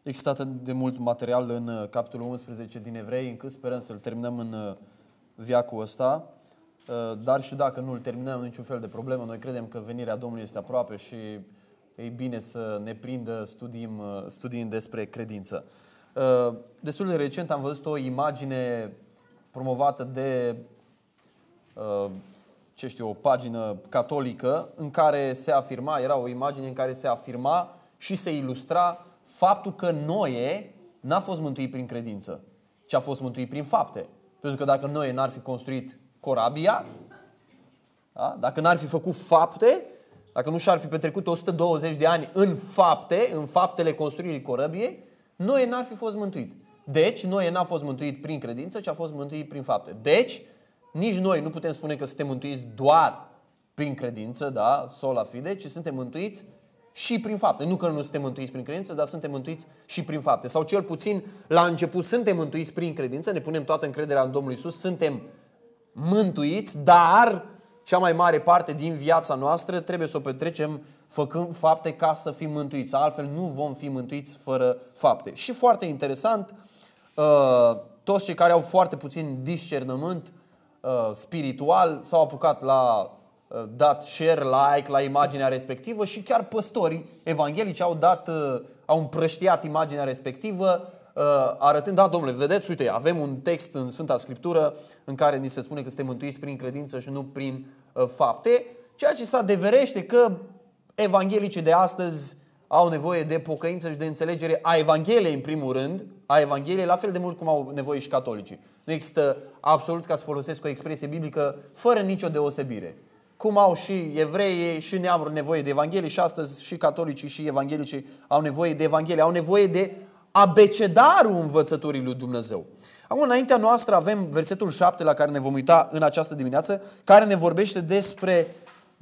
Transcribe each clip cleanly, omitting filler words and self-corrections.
Există atât de mult material în capitolul 11 din Evrei, încât sperăm să-l terminăm în veacul ăsta. Dar și dacă nu îl terminăm, niciun fel de problemă. Noi credem că venirea Domnului este aproape și e bine să ne prindă studiind despre credință. Destul de recent am văzut o imagine promovată de o pagină catolică în care se afirma, era o imagine în care se afirma și se ilustra faptul că Noe n-a fost mântuit prin credință, ci a fost mântuit prin fapte. Pentru că dacă Noe n-ar fi construit corabia, da? Dacă n-ar fi făcut fapte, dacă nu și-ar fi petrecut 120 de ani în faptele construirii corabiei, Noe n-ar fi fost mântuit. Deci, Noe n-a fost mântuit prin credință, ci a fost mântuit prin fapte. Deci, nici noi nu putem spune că suntem mântuiți doar prin credință, da, sola fide, ci suntem mântuiți și prin fapte. Nu că nu suntem mântuiți prin credință, dar suntem mântuiți și prin fapte. Sau cel puțin, la început, suntem mântuiți prin credință, ne punem toată încrederea în Domnul Iisus, suntem mântuiți, dar cea mai mare parte din viața noastră trebuie să o petrecem făcând fapte ca să fim mântuiți. Altfel nu vom fi mântuiți fără fapte. Și foarte interesant, toți cei care au foarte puțin discernământ spiritual s-au apucat la dat share, like la imaginea respectivă și chiar păstorii evanghelici au împrăștiat imaginea respectivă, arătând, da, domnule, vedeți, uite, avem un text în Sfânta Scriptură în care ni se spune că suntem mântuiți prin credință și nu prin fapte, ceea ce se adeverește că evanghelicii de astăzi au nevoie de pocăință și de înțelegere a Evangheliei în primul rând, a Evangheliei la fel de mult cum au nevoie și catolicii. Nu există absolut, ca să folosesc o expresie biblică, fără nicio deosebire. Cum au și evreii și neamuri nevoie de Evanghelie și astăzi și catolicii și evanghelicii au nevoie de Evanghelie, au nevoie de abecedarul învățăturii lui Dumnezeu. Acum, înaintea noastră avem versetul 7 la care ne vom uita în această dimineață, care ne vorbește despre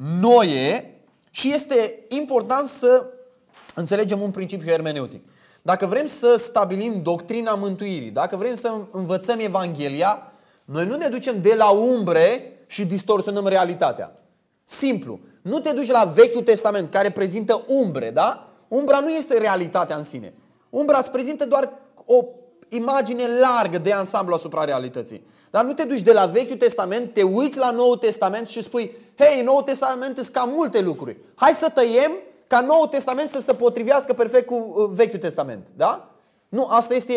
Noe și este important să înțelegem un principiu hermeneutic. Dacă vrem să stabilim doctrina mântuirii, dacă vrem să învățăm Evanghelia, noi nu ne ducem de la umbre și distorsionăm realitatea. Simplu. Nu te duci la Vechiul Testament, care prezintă umbre, da? Umbra nu este realitatea în sine. Umbra îți prezintă doar o imagine largă de ansamblu asupra realității. Dar nu te duci de la Vechiul Testament, te uiți la Noul Testament și spui, hei, Noul Testament sunt cam multe lucruri. Hai să tăiem ca Noul Testament să se potrivească perfect cu Vechiul Testament. Da? Nu, asta este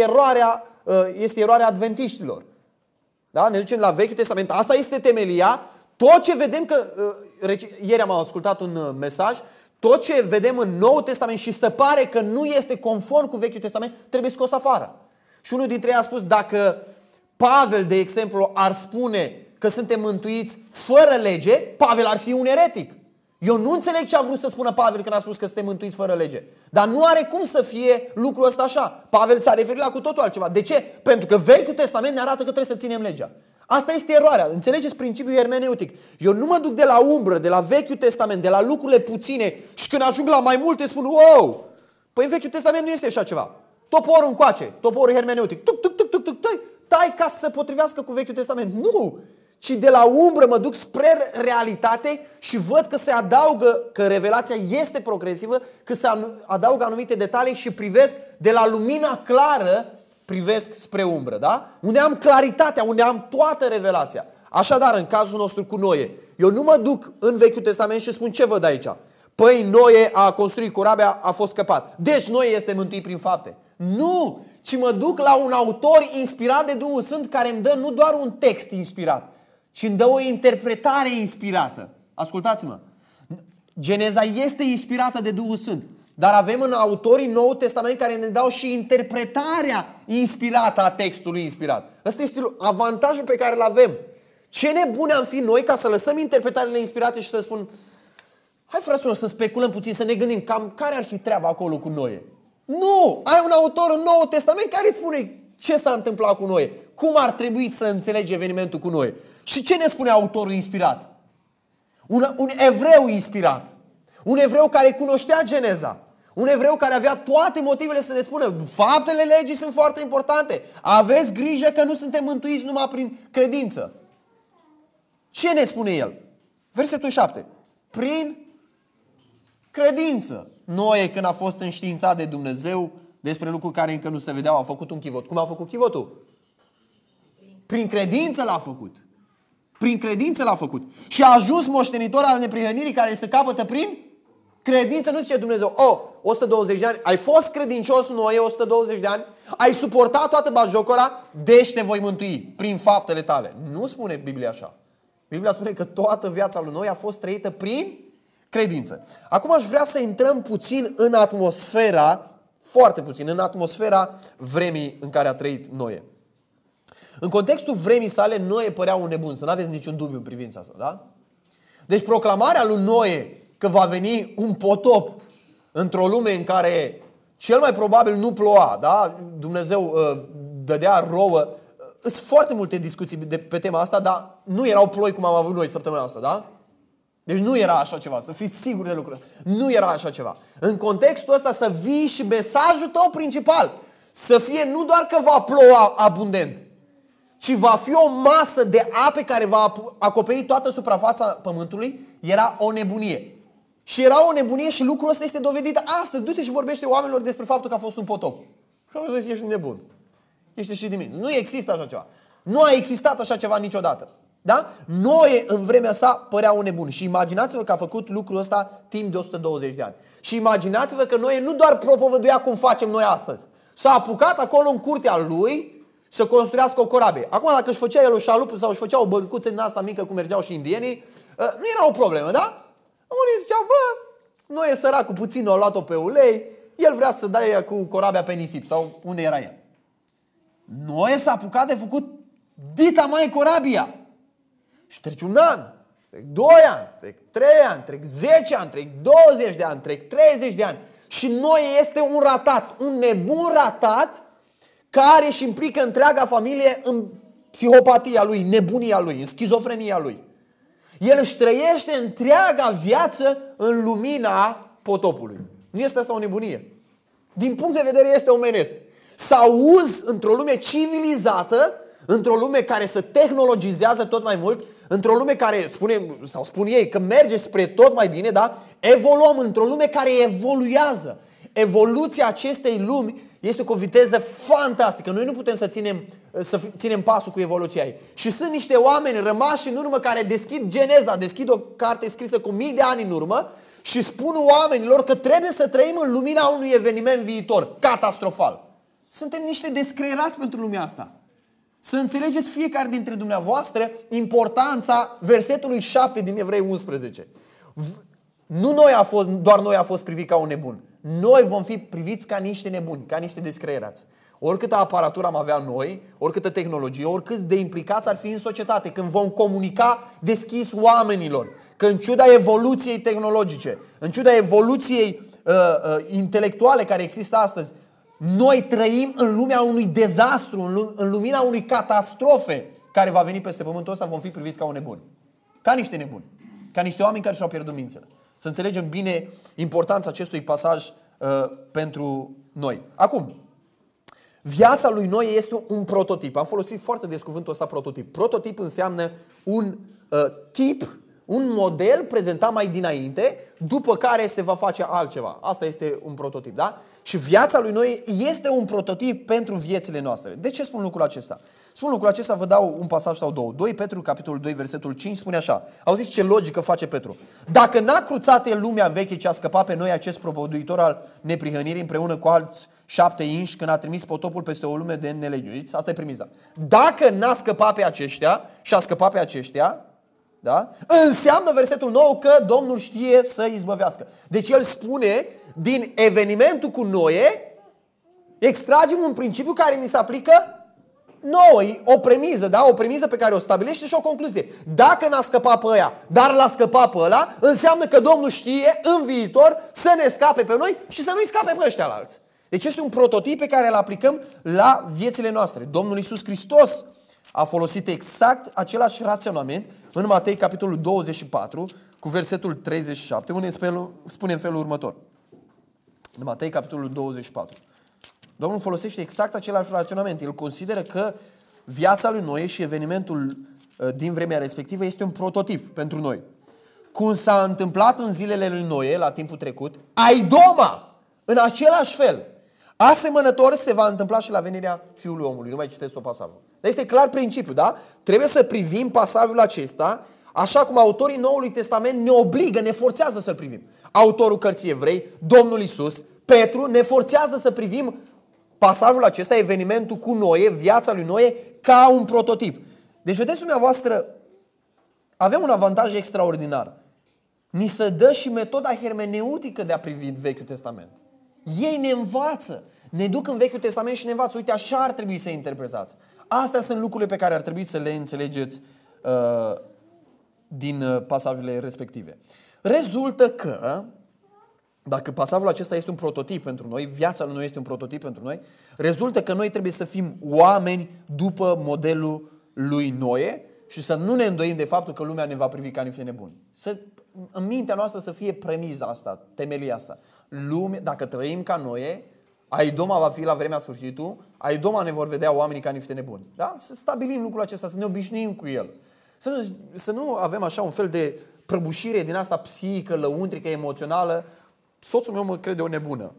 eroarea adventiștilor. Da? Ne ducem la Vechiul Testament, asta este temelia. Tot ce vedem că, ieri am ascultat un mesaj, tot ce vedem în Noul Testament și se pare că nu este conform cu Vechiul Testament, trebuie scos afară. Și unul dintre ei a spus, dacă Pavel, de exemplu, ar spune că suntem mântuiți fără lege, Pavel ar fi un eretic. Eu nu înțeleg ce a vrut să spună Pavel când a spus că suntem mântuiți fără lege. Dar nu are cum să fie lucrul ăsta așa. Pavel s-a referit la cu totul altceva. De ce? Pentru că Vechiul Testament ne arată că trebuie să ținem legea. Asta este eroarea. Înțelegeți principiul hermeneutic. Eu nu mă duc de la umbră, de la Vechiul Testament, de la lucrurile puține și când ajung la mai multe spun, wow! Păi în Vechiul Testament nu este așa ceva. Toporul încoace, toporul hermeneutic. Tai ca să se potrivească cu Vechiul Testament. Nu! Ci de la umbră mă duc spre realitate și văd că se adaugă, că revelația este progresivă, că se adaugă anumite detalii și privesc de la lumina clară, privesc spre umbră, da? Unde am claritatea, unde am toată revelația. Așadar, în cazul nostru cu Noe, eu nu mă duc în Vechiul Testament și spun ce văd aici. Păi Noe a construit corabia, a fost scăpat. Deci Noe este mântuit prin fapte. Nu! Ci mă duc la un autor inspirat de Duhul Sfânt care îmi dă nu doar un text inspirat, ci îmi dă o interpretare inspirată. Ascultați-mă. Geneza este inspirată de Duhul Sfânt. Dar avem în autorii Noul Testament care ne dau și interpretarea inspirată a textului inspirat. Ăsta este avantajul pe care îl avem. Ce nebune am fi noi ca să lăsăm interpretările inspirate și să spun, hai fraților să speculăm puțin, să ne gândim cam care ar fi treaba acolo cu Noe. Nu! Ai un autor în Noul Testament care îți spune ce s-a întâmplat cu Noe. Cum ar trebui să înțelegi evenimentul cu Noe. Și ce ne spune autorul inspirat? Un evreu inspirat. Un evreu care cunoștea Geneza. Un evreu care avea toate motivele să ne spună faptele legii sunt foarte importante. Aveți grijă că nu suntem mântuiți numai prin credință. Ce ne spune el? Versetul 7. Prin credință. Noe, când a fost înștiințat de Dumnezeu, despre lucruri care încă nu se vedeau, a făcut un chivot. Cum a făcut chivotul? Prin credință l-a făcut. Prin credință l-a făcut. Și a ajuns moștenitor al neprihănirii care se capătă prin credință. Nu zice Dumnezeu, 120 de ani, ai fost credincios Noe 120 de ani, ai suportat toată batjocora, deci te voi mântui prin faptele tale. Nu spune Biblia așa. Biblia spune că toată viața lui Noe a fost trăită prin credință. Acum aș vrea să intrăm puțin în atmosfera, foarte puțin, în atmosfera vremii în care a trăit Noe. În contextul vremii sale, Noe părea un nebun, să nu aveți niciun dubiu în privința asta, da? Deci proclamarea lui Noe că va veni un potop într-o lume în care cel mai probabil nu ploua, da? Dumnezeu dădea rouă. Sunt foarte multe discuții pe tema asta, dar nu erau ploi cum am avut noi săptămâna asta, da? Deci nu era așa ceva, să fiți siguri de lucruri. Nu era așa ceva. În contextul ăsta să vii și mesajul tău principal să fie nu doar că va ploua abundent, ci va fi o masă de ape care va acoperi toată suprafața pământului, era o nebunie. Și era o nebunie și lucrul ăsta este dovedit astăzi. Du-te și vorbește oamenilor despre faptul că a fost un potop. Și oamenii zic, ești nebun. Ești și din Nu există așa ceva. Nu a existat așa ceva niciodată. Da? Noe în vremea sa părea un nebun. Și imaginați-vă că a făcut lucrul ăsta timp de 120 de ani. Și imaginați-vă că Noe nu doar propovăduia cum facem noi astăzi. S-a apucat acolo în curtea lui să construiască o corabie. Acum dacă își făcea el o șalupă sau își făcea o bărcuță din asta mică cum mergeau și indienii, nu era o problemă, da? Unii ziceau, Noe e săracul, puțin o luat-o pe ulei, el vrea să dea cu corabia pe nisip sau unde era el. Noe s-a apucat de făcut dita mai corabia. Și trece un an, trec 2 ani, trec 3 ani, trec 10 ani, trec 20 de ani, trec 30 de ani. Și Noe este un ratat, un nebun ratat care își implică întreaga familie în psihopatia lui, nebunia lui, în schizofrenia lui. El își trăiește întreaga viață în lumina potopului. Nu este asta o nebunie? Din punct de vedere este omenesc. Să auzi într-o lume civilizată, într-o lume care se tehnologizează tot mai mult, într-o lume care, spun ei, că merge spre tot mai bine, da? Evoluăm într-o lume care evoluează. Evoluția acestei lumi este cu o viteză fantastică. Noi nu putem să ținem pasul cu evoluția ei. Și sunt niște oameni rămași în urmă care deschid Geneza, deschid o carte scrisă cu mii de ani în urmă și spun oamenilor că trebuie să trăim în lumina unui eveniment viitor, catastrofal. Suntem niște descreierați pentru lumea asta. Să înțelegeți fiecare dintre dumneavoastră importanța versetului 7 din Evrei 11. Nu doar noi a fost privit ca un nebun. Noi vom fi priviți ca niște nebuni, ca niște descreierați. Oricâtă aparatură am avea noi, oricâtă tehnologie, oricât de implicați ar fi în societate, când vom comunica deschis oamenilor, că în ciuda evoluției tehnologice, în ciuda evoluției intelectuale care există astăzi, noi trăim în lumea unui dezastru, în lumina unei catastrofe care va veni peste pământul ăsta, vom fi priviți ca un nebun. Ca niște nebuni. Ca niște oameni care și-au pierdut mințile. Să înțelegem bine importanța acestui pasaj pentru noi. Acum, viața lui Noe este un prototip. Am folosit foarte des cuvântul ăsta prototip. Prototip înseamnă un tip, un model prezentat mai dinainte, după care se va face altceva. Asta este un prototip, da? Și viața lui Noe este un prototip pentru viețile noastre. De ce spun lucrul acesta? Spun lucrul acesta, vă dau un pasaj sau două. 2 Petru, capitolul 2, versetul 5, spune așa. Auziți ce logică face Petru. Dacă n-a cruțat el lumea veche ce a scăpat pe noi acest propovăduitor al neprihănirii împreună cu alți 7 inși când a trimis potopul peste o lume de nelegiuiți, asta e premiza. Dacă n-a scăpat pe aceștia și a scăpat pe aceștia, da? Înseamnă versetul 9 că Domnul știe să izbăvească. Deci el spune, din evenimentul cu Noe, extragem un principiu care ni se aplică nouă, o premiză, da? O premiză pe care o stabilește și o concluzie. Dacă n-a scăpat pe ăia, dar l-a scăpat pe ăla, înseamnă că Domnul știe în viitor să ne scape pe noi și să nu-i scape pe ăștia alți. Deci este un prototip pe care îl aplicăm la viețile noastre. Domnul Iisus Hristos a folosit exact același raționament în Matei, capitolul 24, cu versetul 37, unde spune în felul următor. În Matei, capitolul 24. Domnul folosește exact același raționament. El consideră că viața lui Noe și evenimentul din vremea respectivă este un prototip pentru noi. Cum s-a întâmplat în zilele lui Noe, la timpul trecut, Aidoma, în același fel, Asemănător se va întâmpla și la venirea Fiului Omului. Nu mai citesc tot pasajul. Dar este clar principiul, da? Trebuie să privim pasajul acesta așa cum autorii Noului Testament ne obligă, ne forțează să-l privim. Autorul cărții Evrei, Domnul Iisus, Petru, ne forțează să privim pasajul acesta, evenimentul cu Noe, viața lui Noe, ca un prototip. Deci, vedeți dumneavoastră, avem un avantaj extraordinar. Ni se dă și metoda hermeneutică de a privi Vechiul Testament. Ei ne învață, ne duc în Vechiul Testament și ne învață, uite, așa ar trebui să interpretați. Astea sunt lucrurile pe care ar trebui să le înțelegeți din pasajurile respective. Rezultă că, dacă pasajul acesta este un prototip pentru noi, viața lui Noe este un prototip pentru noi, rezultă că noi trebuie să fim oameni după modelul lui Noe și să nu ne îndoim de faptul că lumea ne va privi ca niște nebuni. În mintea noastră să fie premiza asta, temelia asta. Dacă trăim ca Noe, Aidoma va fi la vremea sfârșitului, Aidoma ne vor vedea oamenii ca niște nebuni. Da? Să stabilim lucrul acesta, să ne obișnuim cu el. Să nu avem așa un fel de prăbușire din asta psihică, lăuntrică, emoțională. Soțul meu mă crede o nebună.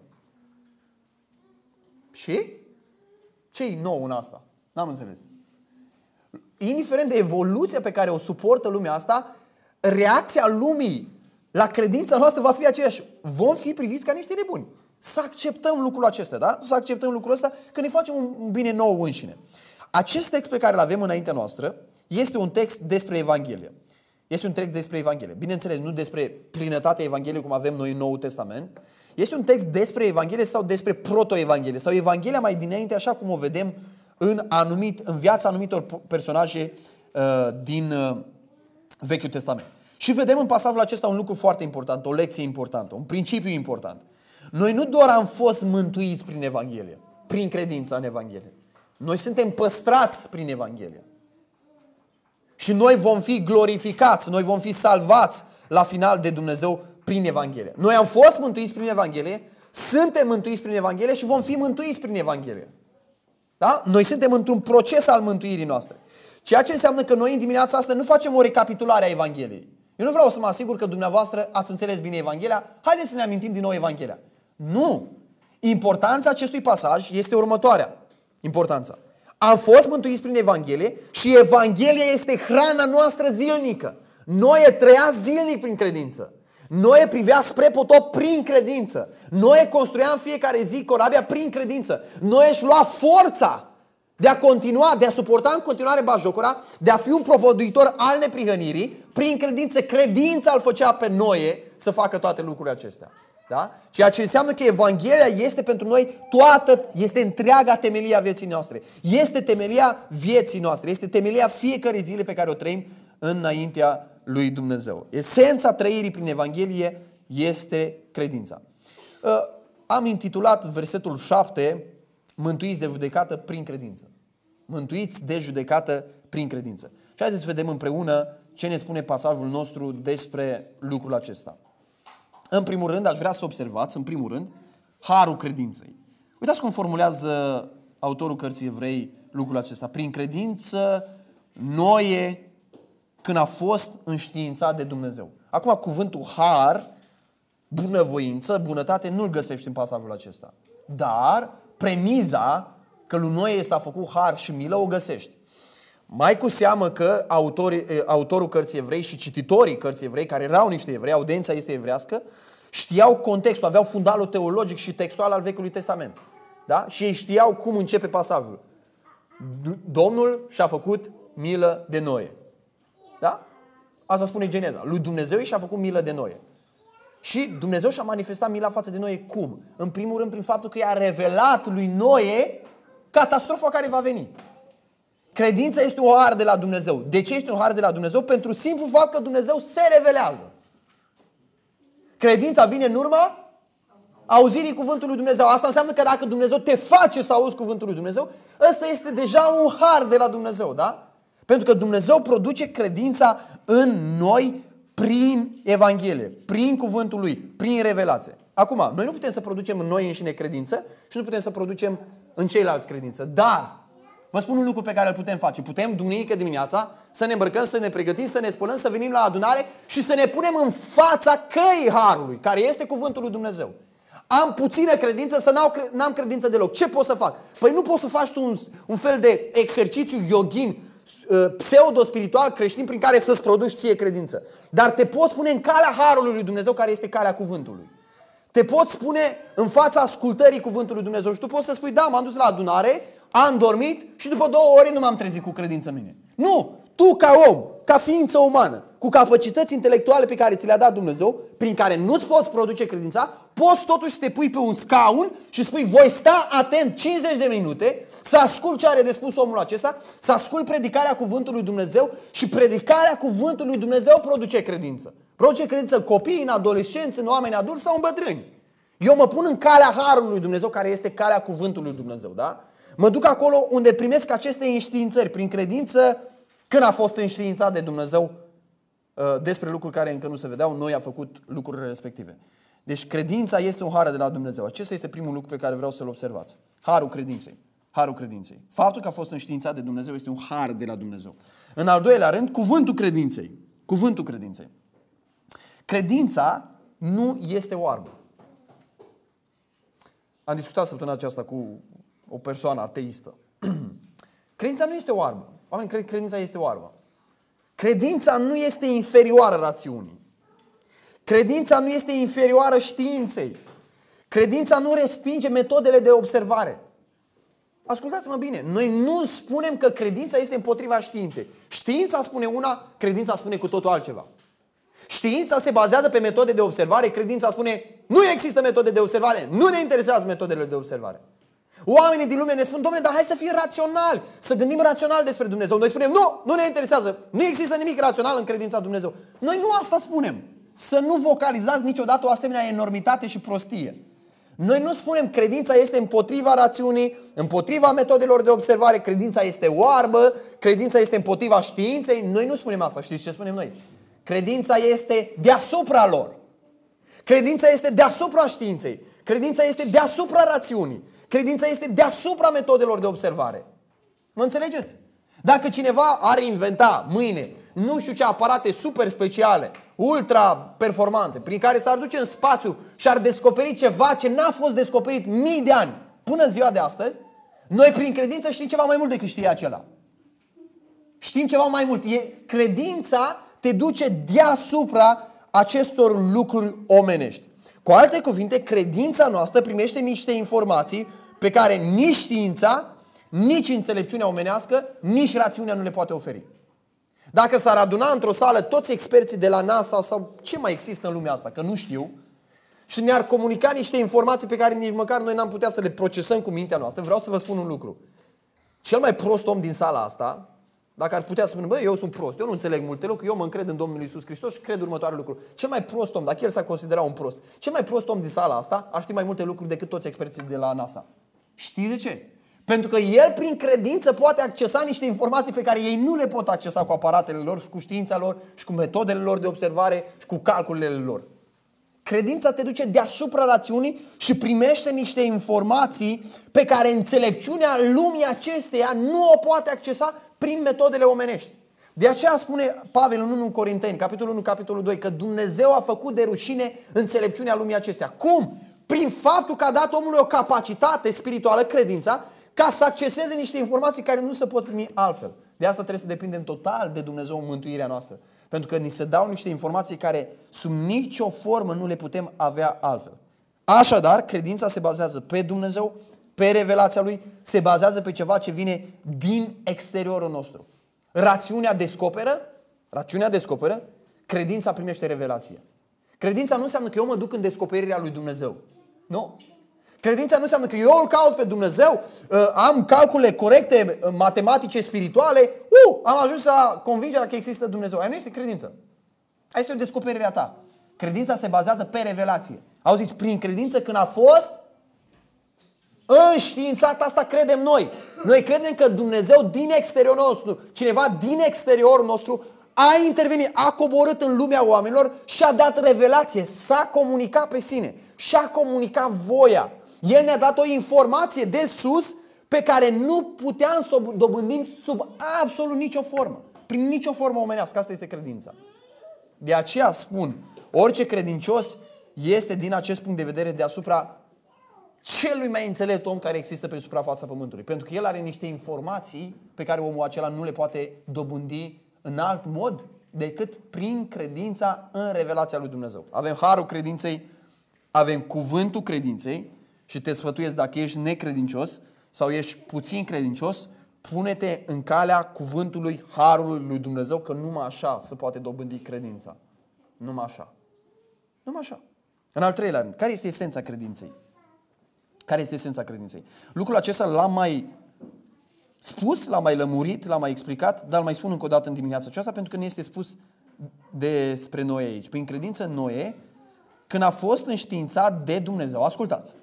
Și? Ce-i nou în asta? N-am înțeles. Indiferent de evoluția pe care o suportă lumea asta, reacția lumii la credința noastră va fi aceeași. Vom fi priviți ca niște nebuni. Să acceptăm lucrul acesta, da? Să acceptăm lucrul ăsta că ne facem un bine nou înșine. Acest text pe care îl avem înaintea noastră este un text despre Evanghelie. Este un text despre Evanghelie. Bineînțeles, nu despre plinătatea Evangheliei cum avem noi în Noul Testament. Este un text despre Evanghelie sau despre proto-Evanghelie. Sau Evanghelia mai dinainte, așa cum o vedem în viața anumitor personaje din Vechiul Testament. Și vedem în pasajul acesta un lucru foarte important, o lecție importantă, un principiu important. Noi nu doar am fost mântuiți prin Evanghelie, prin credința în Evanghelie. Noi suntem păstrați prin Evanghelie. Și noi vom fi glorificați, noi vom fi salvați la final de Dumnezeu prin Evanghelie. Noi am fost mântuiți prin Evanghelie, suntem mântuiți prin Evanghelie și vom fi mântuiți prin Evanghelie. Da? Noi suntem într-un proces al mântuirii noastre. Ceea ce înseamnă că noi în dimineața asta nu facem o recapitulare a Evangheliei. Eu nu vreau să mă asigur că dumneavoastră ați înțeles bine Evanghelia. Haideți să ne amintim din nou Evanghelia. Nu! Importanța acestui pasaj este următoarea. Importanța. Am fost mântuiți prin Evanghelie și Evanghelia este hrana noastră zilnică. Noe trăia zilnic prin credință. Noe privea spre potop prin credință. Noe construia în fiecare zi corabia prin credință. Noe își lua forța de a continua, de a suporta în continuare batjocura, de a fi un propovăduitor al neprihănirii, prin credință. Credința îl făcea pe Noe să facă toate lucrurile acestea. Da? Ceea ce înseamnă că Evanghelia este pentru noi este întreaga temelia vieții noastre. Este temelia vieții noastre. Este temelia fiecărei zile pe care o trăim înaintea lui Dumnezeu. Esența trăirii prin Evanghelie este credința. Am intitulat versetul 7, mântuiți de judecată prin credință. Mântuiți de judecată prin credință. Și haideți să vedem împreună ce ne spune pasajul nostru despre lucrul acesta. În primul rând, aș vrea să observați, în primul rând, harul credinței. Uitați cum formulează autorul cărții Evrei lucrul acesta. Prin credință, Noe, când a fost înștiințat de Dumnezeu. Acum, cuvântul har, bunăvoință, bunătate, nu-l găsești în pasajul acesta. Dar premiza că lui Noe s-a făcut har și milă o găsești. Mai cu seamă că autorul cărții Evrei și cititorii cărții Evrei, care erau niște evrei, audiența este evrească, știau contextul, aveau fundalul teologic și textual al Vechiului Testament. Da? Și ei știau cum începe pasajul. Domnul și-a făcut milă de Noe. Da? Asta spune Geneza. Lui Dumnezeu și-a făcut milă de Noe. Și Dumnezeu și-a manifestat mila față de Noe cum? În primul rând prin faptul că i-a revelat lui Noe catastrofa care va veni. Credința este un har de la Dumnezeu. De ce este un har de la Dumnezeu? Pentru simplu fapt că Dumnezeu se revelează. Credința vine în urma auzirii cuvântului lui Dumnezeu. Asta înseamnă că dacă Dumnezeu te face să auzi cuvântul lui Dumnezeu, ăsta este deja un har de la Dumnezeu, da? Pentru că Dumnezeu produce credința în noi prin Evanghelie, prin cuvântul Lui, prin revelație. Acum, noi nu putem să producem în noi înșine credință și nu putem să producem în ceilalți credință. Dar, vă spun un lucru pe care îl putem face. Putem, duminică dimineața, să ne îmbrăcăm, să ne pregătim, să ne spălăm, să venim la adunare și să ne punem în fața căii harului, care este cuvântul lui Dumnezeu. am puțină credință, să n-am credință deloc. Ce pot să fac? Păi nu poți să faci tu un fel de exercițiu yoghin, pseudo-spiritual creștin prin care să-ți produci ție credință. Dar te poți pune în calea harului lui Dumnezeu, care este calea cuvântului. Te poți pune în fața ascultării cuvântului lui Dumnezeu și tu poți să spui, da, m-am dus la adunare, am dormit și după 2 ore nu m-am trezit cu credință în mine. Nu! Tu ca om, ca ființă umană, cu capacități intelectuale pe care ți le-a dat Dumnezeu, prin care nu-ți poți produce credința, poți totuși să te pui pe un scaun și spui, voi sta atent 50 de minute, să ascult ce are de spus omul acesta, să ascult predicarea cuvântului lui Dumnezeu și predicarea cuvântului lui Dumnezeu produce credință. Produce credință în copii, în adolescenți, în oameni adulți sau în bătrâni. Eu mă pun în calea harului lui Dumnezeu, care este calea cuvântului lui Dumnezeu, da? Mă duc acolo unde primesc aceste înștiințări prin credință. Când a fost înștiințat de Dumnezeu despre lucruri care încă nu se vedeau, noi a făcut lucrurile respective. Deci credința este un har de la Dumnezeu. Acesta este primul lucru pe care vreau să-l observați. Harul credinței. Harul credinței. Faptul că a fost înștiințat de Dumnezeu este un har de la Dumnezeu. În al doilea rând, cuvântul credinței. Cuvântul credinței. Credința nu este oarbă. Am discutat săptămâna aceasta cu o persoană ateistă. Credința nu este oarbă. Oamenii cred că credința este oarbă. Credința nu este inferioară rațiunii. Credința nu este inferioară științei. Credința nu respinge metodele de observare. Ascultați-mă bine, noi nu spunem că credința este împotriva științei. Știința spune una, credința spune cu totul altceva. Știința se bazează pe metode de observare, credința spune nu există metode de observare, nu ne interesează metodele de observare. Oamenii din lume ne spun, dom'le, dar hai să fim raționali, să gândim rațional despre Dumnezeu. Noi spunem, nu ne interesează, nu există nimic rațional în credința Dumnezeu. Noi nu asta spunem. Să nu vocalizați niciodată o asemenea enormitate și prostie. Noi nu spunem credința este împotriva rațiunii, împotriva metodelor de observare, credința este oarbă, credința este împotriva științei. Noi nu spunem asta. Știți ce spunem noi? Credința este deasupra lor. Credința este deasupra științei. Credința este deasupra rațiunii. Credința este deasupra metodelor de observare. Mă înțelegeți? Dacă cineva ar inventa mâine nu știu ce aparate super speciale, ultra performante, prin care s-ar duce în spațiu și ar descoperi ceva ce n-a fost descoperit mii de ani până în ziua de astăzi, noi prin credință știm ceva mai mult decât știe acela. Știm ceva mai mult. Credința te duce deasupra acestor lucruri omenești. Cu alte cuvinte, credința noastră primește niște informații pe care nici știința, nici înțelepciunea omenească, nici rațiunea nu le poate oferi. Dacă s-ar aduna într-o sală toți experții de la NASA sau ce mai există în lumea asta, că nu știu, și ne-ar comunica niște informații pe care nici măcar noi n-am putea să le procesăm cu mintea noastră, vreau să vă spun un lucru. Cel mai prost om din sala asta, dacă ar putea să spună, bă, eu sunt prost, eu nu înțeleg multe lucruri, eu mă încred în Domnul Iisus Hristos și cred următoarele lucruri. Cel mai prost om, dacă el s-ar considera un prost, cel mai prost om din sala asta ar ști mai multe lucruri decât toți experții de la NASA. Știi de ce? Pentru că el prin credință poate accesa niște informații pe care ei nu le pot accesa cu aparatele lor și cu știința lor și cu metodele lor de observare și cu calculele lor. Credința te duce deasupra rațiunii și primește niște informații pe care înțelepciunea lumii acesteia nu o poate accesa prin metodele omenești. De aceea spune Pavel în 1 Corinteni, capitolul 1, capitolul 2, că Dumnezeu a făcut de rușine înțelepciunea lumii acesteia. Cum? Prin faptul că a dat omului o capacitate spirituală, credința, ca să acceseze niște informații care nu se pot primi altfel. De asta trebuie să depindem total de Dumnezeu în mântuirea noastră. Pentru că ni se dau niște informații care sub nicio formă nu le putem avea altfel. Așadar, credința se bazează pe Dumnezeu, pe revelația Lui, se bazează pe ceva ce vine din exteriorul nostru. Rațiunea descoperă, credința primește revelația. Credința nu înseamnă că eu mă duc în descoperirea lui Dumnezeu. Nu. Credința nu înseamnă că eu îl caut pe Dumnezeu, am calcule corecte, matematice, spirituale, am ajuns la convingerea că există Dumnezeu. Aia nu este credință. Aia este o descoperire a ta. Credința se bazează pe revelație. Auziți, prin credință când a fost înștiințat, asta credem noi. Noi credem că Dumnezeu din exteriorul nostru, cineva din exteriorul nostru a intervenit, a coborât în lumea oamenilor și a dat revelație, s-a comunicat pe sine și-a comunicat voia. El ne-a dat o informație de sus pe care nu puteam să o dobândim sub absolut nicio formă. Prin nicio formă omenească. Asta este credința. De aceea spun, orice credincios este din acest punct de vedere deasupra celui mai înțelept om care există pe suprafața Pământului. Pentru că el are niște informații pe care omul acela nu le poate dobândi în alt mod decât prin credința în revelația lui Dumnezeu. Avem harul credinței, avem cuvântul credinței și te sfătuiesc, dacă ești necredincios sau ești puțin credincios, pune-te în calea cuvântului harului lui Dumnezeu, că numai așa se poate dobândi credința. Numai așa. Numai așa. În al treilea rând, care este esența credinței? Care este esența credinței? Lucrul acesta l-am mai spus, l-am mai lămurit, l-am mai explicat, dar îl mai spun încă o dată în dimineața aceasta pentru că ne este spus despre Noe aici. Prin credință Noe, când a fost înștiințat de Dumnezeu, ascultați,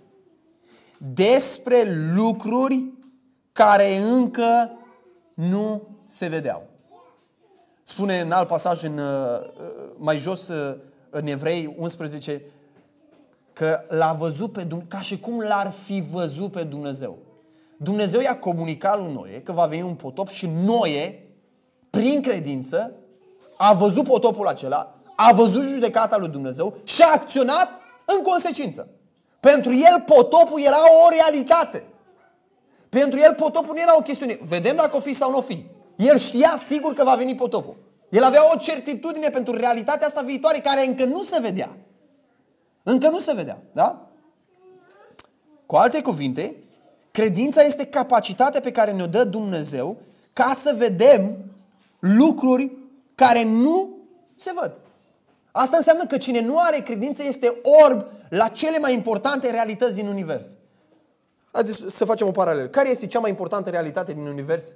despre lucruri care încă nu se vedeau. Spune în alt pasaj, mai jos, în Evrei 11, că l-a văzut pe Dumnezeu, ca și cum l-ar fi văzut pe Dumnezeu. Dumnezeu i-a comunicat lui Noe că va veni un potop și Noe, prin credință, a văzut potopul acela, a văzut judecata lui Dumnezeu și a acționat în consecință. Pentru el potopul era o realitate. Pentru el potopul nu era o chestiune. Vedem dacă o fi sau nu o fi. El știa sigur că va veni potopul. El avea o certitudine pentru realitatea asta viitoare care încă nu se vedea. Încă nu se vedea. Da? Cu alte cuvinte, credința este capacitatea pe care ne-o dă Dumnezeu ca să vedem lucruri care nu se văd. Asta înseamnă că cine nu are credință este orb la cele mai importante realități din univers. Haideți să facem o paralelă. Care este cea mai importantă realitate din univers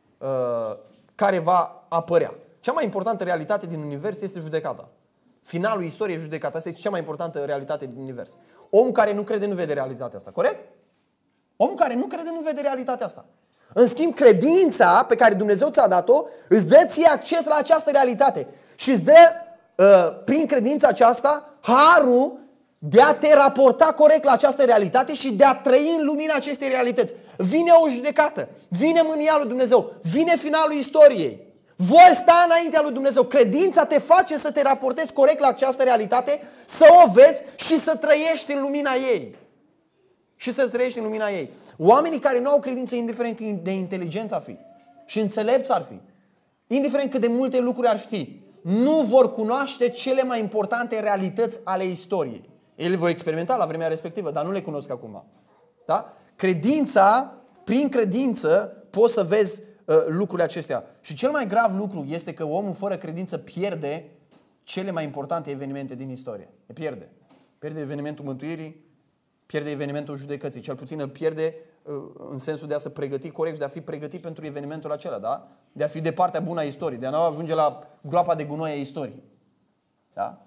care va apărea? Cea mai importantă realitate din univers este judecata. Finalul istoriei, judecata. Asta este cea mai importantă realitate din univers. Omul care nu crede nu vede realitatea asta. Corect? Omul care nu crede nu vede realitatea asta. În schimb, credința pe care Dumnezeu ți-a dat-o îți dă ție acces la această realitate. Și îți dă, prin credința aceasta, harul de a te raporta corect la această realitate și de a trăi în lumina acestei realități. Vine o judecată, vine mânia lui Dumnezeu, vine finalul istoriei. Voi sta înaintea lui Dumnezeu. Credința te face să te raportezi corect la această realitate, să o vezi și să trăiești în lumina ei. Și să trăiești în lumina ei. Oamenii care nu au credință, indiferent cât de inteligenți ar fi și înțelepți ar fi, indiferent cât de multe lucruri ar fi, nu vor cunoaște cele mai importante realități ale istoriei. Ele vor experimenta la vremea respectivă, dar nu le cunosc acum. Da? Credința, prin credință, poți să vezi lucrurile acestea. Și cel mai grav lucru este că omul fără credință pierde cele mai importante evenimente din istorie. Le pierde. Pierde evenimentul mântuirii, pierde evenimentul judecății. Cel puțin îl pierde în sensul de a se pregăti corect și de a fi pregătit pentru evenimentul acela. Da? De a fi de partea bună a istoriei. De a nu ajunge la groapa de gunoi a istoriei. Da?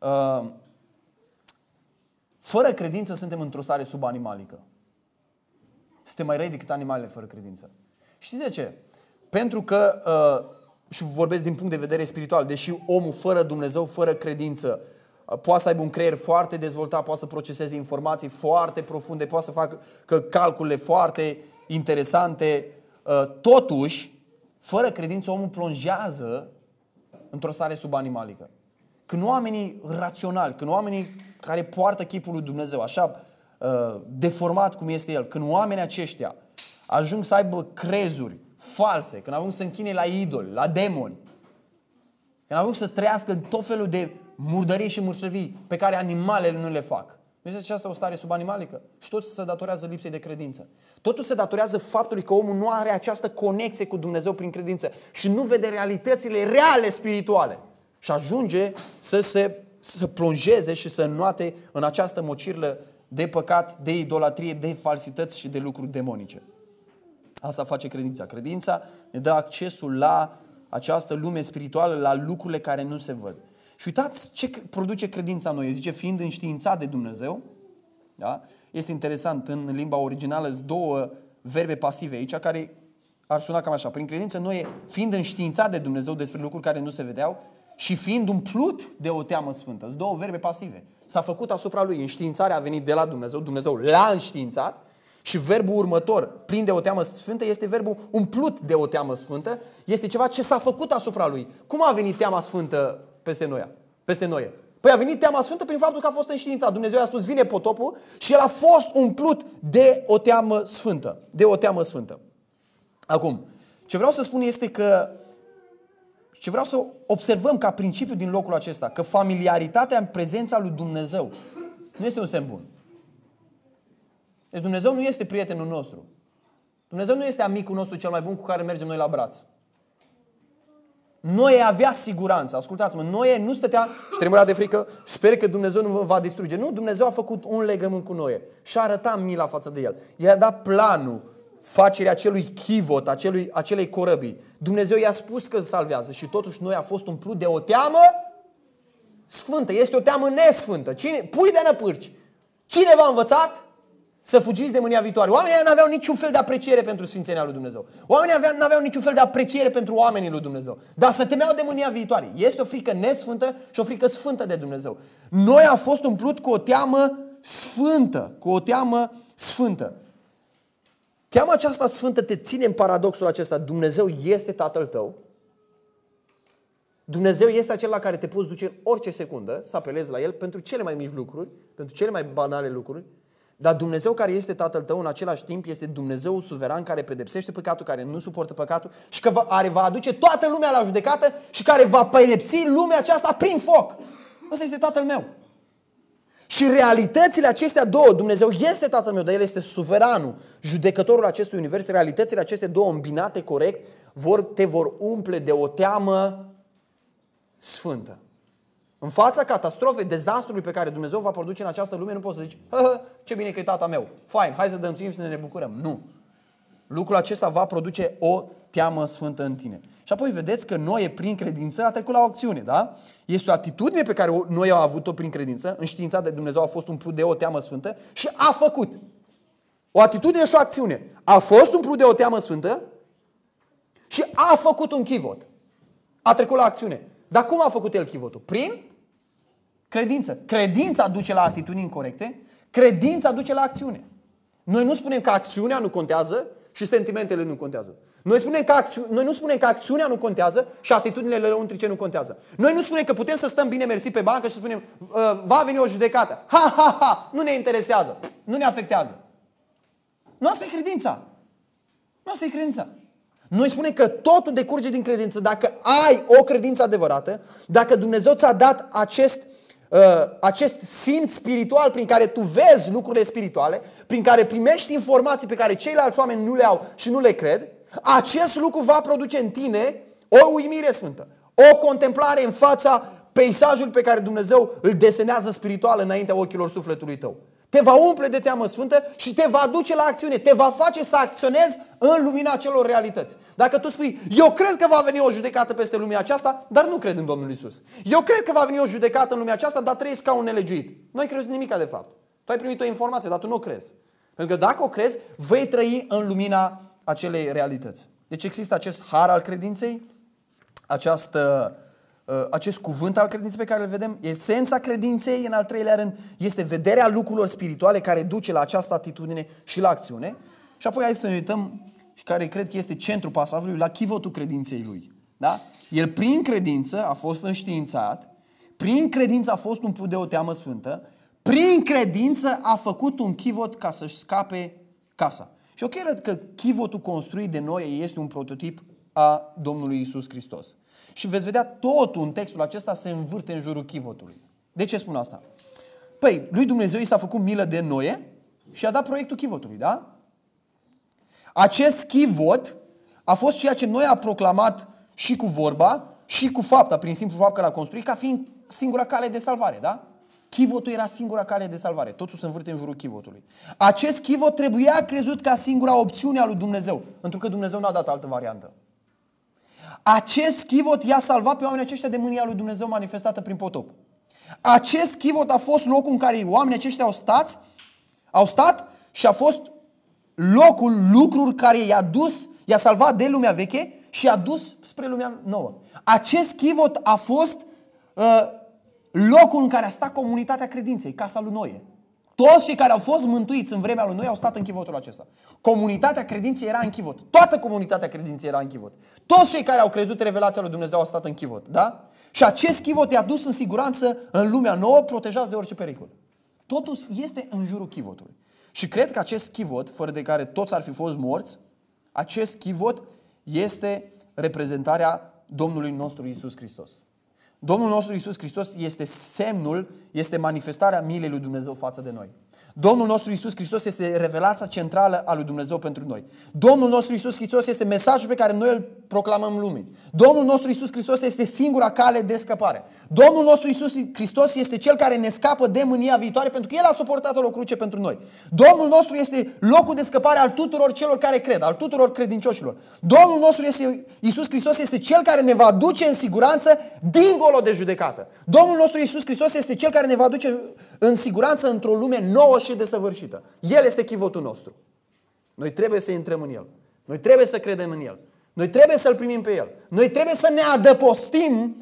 Fără credință suntem într-o stare subanimalică. Suntem mai răi decât animalele fără credință. Știți de ce? Pentru că, și vorbesc din punct de vedere spiritual, deși omul fără Dumnezeu, fără credință, poate să aibă un creier foarte dezvoltat, poate să proceseze informații foarte profunde, poate să facă calcule foarte interesante, totuși, fără credință, omul plonjează într-o stare subanimalică. Când oamenii raționali, când oamenii care poartă chipul lui Dumnezeu, așa deformat cum este el, când oamenii aceștia ajung să aibă crezuri false, când ajung să închine la idoli, la demoni, când ajung să trăiască în tot felul de murdării și mărșăvii pe care animalele nu le fac. Nu este aceasta o stare subanimalică? Și totul se datorează lipsei de credință. Totul se datorează faptului că omul nu are această conexie cu Dumnezeu prin credință și nu vede realitățile reale spirituale. Și ajunge să plonjeze și să înnoate în această mocirlă de păcat, de idolatrie, de falsități și de lucruri demonice. Asta face credința. Credința ne dă accesul la această lume spirituală, la lucrurile care nu se văd. Și uitați ce produce credința în noi. Zice, fiind înștiințat de Dumnezeu. Da? Este interesant, în limba originală sunt două verbe pasive aici, care ar suna cam așa. Prin credință noi, fiind înștiințat de Dumnezeu despre lucruri care nu se vedeau și fiind umplut de o teamă sfântă. Sunt două verbe pasive. S-a făcut asupra lui. Înștiințarea a venit de la Dumnezeu. Dumnezeu l-a înștiințat. Și verbul următor, plin de o teamă sfântă, este verbul umplut de o teamă sfântă. Este ceva ce s-a făcut asupra lui. Cum a venit teama sfântă peste Noe? Păi a venit teama sfântă prin faptul că a fost înștiințat. Dumnezeu i-a spus, vine potopul și el a fost umplut de o teamă sfântă. De o teamă sfântă. Acum, ce vreau să spun este că, ce vreau să observăm ca principiu din locul acesta, că familiaritatea în prezența lui Dumnezeu nu este un semn bun. Deci Dumnezeu nu este prietenul nostru. Dumnezeu nu este amicul nostru cel mai bun cu care mergem noi la braț. Noe avea siguranță. Ascultați-mă, Noe nu stătea și tremura de frică, sper că Dumnezeu nu vă va distruge. Nu, Dumnezeu a făcut un legământ cu Noe și a arătat mila față de el. I-a dat planul, facerea acelui chivot, acelei corăbii. Dumnezeu i-a spus că salvează și totuși Noe a fost umplut de o teamă sfântă. Este o teamă nesfântă. Pui de năpârci. Cine v-a învățat să fugiți de mânia viitoare? Oamenii nu aveau niciun fel de apreciere pentru sfințenia lui Dumnezeu. Oamenii nu aveau niciun fel de apreciere pentru oamenii lui Dumnezeu. Dar se temeau de mânia viitoare. Este o frică nesfântă și o frică sfântă de Dumnezeu. Noi am fost umplut cu o teamă sfântă. Cu o teamă sfântă. Teama aceasta sfântă te ține în paradoxul acesta. Dumnezeu este Tatăl tău. Dumnezeu este acel la care te poți duce în orice secundă să apelezi la El pentru cele mai mici lucruri, pentru cele mai banale lucruri. Dar Dumnezeu care este Tatăl tău în același timp este Dumnezeu suveran care pedepsește păcatul, care nu suportă păcatul și care va aduce toată lumea la judecată și care va pedepsi lumea aceasta prin foc. Ăsta este Tatăl meu. Și realitățile acestea două, Dumnezeu este Tatăl meu, dar El este suveranul, judecătorul acestui univers. Realitățile acestea două îmbinate corect te vor umple de o teamă sfântă. În fața catastrofei, dezastrului pe care Dumnezeu va produce în această lume, nu poți să zici, ce bine că e tata meu, fain, hai să dămțuim și să ne bucurăm. Nu. Lucrul acesta va produce o teamă sfântă în tine. Și apoi vedeți că Noe, prin credință, a trecut la o acțiune, da? Este o atitudine pe care noi am avut-o prin credință, înștiințat de Dumnezeu, a fost umplut de o teamă sfântă și a făcut. O atitudine și o acțiune. A fost umplut de o teamă sfântă și a făcut un chivot. A trecut la acțiune. Dar cum a făcut el chivotul? Prin credință. Credința duce la atitudini corecte, credința duce la acțiune. Noi nu spunem că acțiunea nu contează și sentimentele nu contează. Noi nu spunem că acțiunea nu contează și atitudinile lăuntrice nu contează. Noi nu spunem că putem să stăm bine mersi pe bancă și să spunem va veni o judecată. Ha, ha, ha, nu ne interesează, nu ne afectează. Nu asta e credința. Nu asta e credința. Noi spunem că totul decurge din credință. Dacă ai o credință adevărată, dacă Dumnezeu ți-a dat acest simț spiritual prin care tu vezi lucrurile spirituale, prin care primești informații pe care ceilalți oameni nu le au și nu le cred, acest lucru va produce în tine o uimire sfântă, o contemplare în fața peisajului pe care Dumnezeu îl desenează spiritual înaintea ochilor sufletului tău. Te va umple de teamă sfântă și te va duce la acțiune, te va face să acționezi în lumina acelor realități. Dacă tu spui, eu cred că va veni o judecată peste lumea aceasta, dar nu cred în Domnul Iisus. Eu cred că va veni o judecată în lumea aceasta, dar trăiesc ca un nelegiuit. Nu ai crezut nimica de fapt. Tu ai primit o informație, dar tu nu o crezi. Pentru că dacă o crezi, vei trăi în lumina acelei realități. Deci există acest har al credinței, acest cuvânt al credinței pe care îl vedem. Esența credinței, în al treilea rând, este vederea lucrurilor spirituale care duce la această atitudine și la acțiune. Și apoi hai să ne uităm, și care cred că este centrul pasajului, la chivotul credinței lui. Da? El prin credință a fost înștiințat, prin credință a fost umplut de o teamă sfântă, prin credință a făcut un chivot ca să-și scape casa. Și eu cred că chivotul construit de noi este un prototip a Domnului Iisus Hristos. Și veți vedea totul în textul acesta se învârte în jurul chivotului. De ce spun asta? Păi, lui Dumnezeu i s-a făcut milă de Noe și a dat proiectul chivotului, da? Acest chivot a fost ceea ce Noe a proclamat și cu vorba și cu fapta, prin simplu fapt că l-a construit, ca fiind singura cale de salvare, da? Chivotul era singura cale de salvare. Totul se învârte în jurul chivotului. Acest chivot trebuia crezut ca singura opțiune a lui Dumnezeu, pentru că Dumnezeu n-a dat altă variantă. Acest chivot i-a salvat pe oamenii aceștia de mânia lui Dumnezeu manifestată prin potop. Acest chivot a fost locul în care oamenii aceștia au stat și a fost locul, lucruri care i-a salvat de lumea veche și i-a dus spre lumea nouă. Acest chivot a fost locul în care a stat comunitatea credinței, casa lui Noe. Toți cei care au fost mântuiți în vremea lui Noe au stat în chivotul acesta. Comunitatea credinței era în chivot. Toată comunitatea credinței era în chivot. Toți cei care au crezut revelația lui Dumnezeu au stat în chivot. Da? Și acest chivot i-a dus în siguranță în lumea nouă, protejați de orice pericol. Totul este în jurul chivotului. Și cred că acest chivot, fără de care toți ar fi fost morți, acest chivot este reprezentarea Domnului nostru Iisus Hristos. Domnul nostru Iisus Hristos este semnul, este manifestarea milei lui Dumnezeu față de noi. Domnul nostru Iisus Hristos este revelația centrală a lui Dumnezeu pentru noi. Domnul nostru Iisus Hristos este mesajul pe care noi îl proclamăm lumii. Domnul nostru Iisus Hristos este singura cale de scăpare. Domnul nostru Iisus Hristos este Cel care ne scapă de mânia viitoare, pentru că El a suportat o cruce pentru noi. Domnul nostru este locul de scăpare al tuturor celor care cred, al tuturor credincioșilor. Domnul nostru Iisus Hristos este Cel care ne va duce în siguranță dincolo de judecată. Domnul nostru Iisus Hristos este Cel care ne va duce în siguranță într-o lume nouă și desăvârșită. El este chivotul nostru. Noi trebuie să intrăm în El. Noi trebuie să credem în El. Noi trebuie să-L primim pe El. Noi trebuie să ne adăpostim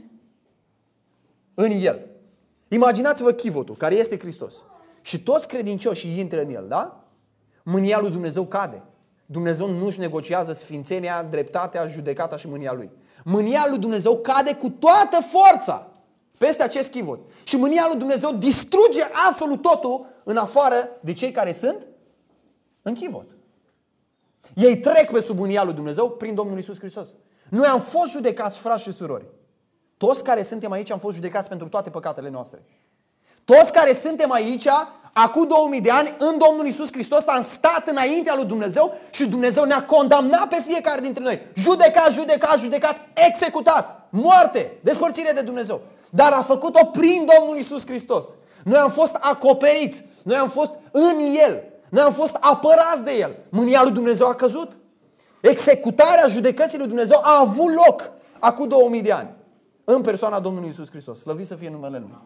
în El. Imaginați-vă chivotul, care este Hristos. Și toți credincioșii intră în El, da? Mânia lui Dumnezeu cade. Dumnezeu nu-și negociază sfințenia, dreptatea, judecata și mânia Lui. Mânia lui Dumnezeu cade cu toată forța peste acest chivot. Și mânia lui Dumnezeu distruge absolut totul în afară de cei care sunt în chivot. Ei trec pe sub mânia lui Dumnezeu prin Domnul Iisus Hristos. Noi am fost judecați, frați și surori. Toți care suntem aici am fost judecați pentru toate păcatele noastre. Toți care suntem aici, acum 2000 de ani, în Domnul Iisus Hristos, am stat înaintea lui Dumnezeu și Dumnezeu ne-a condamnat pe fiecare dintre noi. Judecat, judecat, judecat, executat, moarte, despărțire de Dumnezeu. Dar a făcut-o prin Domnul Iisus Hristos. Noi am fost acoperiți, noi am fost în El, noi am fost apărați de El. Mânia lui Dumnezeu a căzut. Executarea judecății lui Dumnezeu a avut loc acum 2000 de ani. În persoana Domnului Iisus Hristos. Slăvit să fie numele Lui.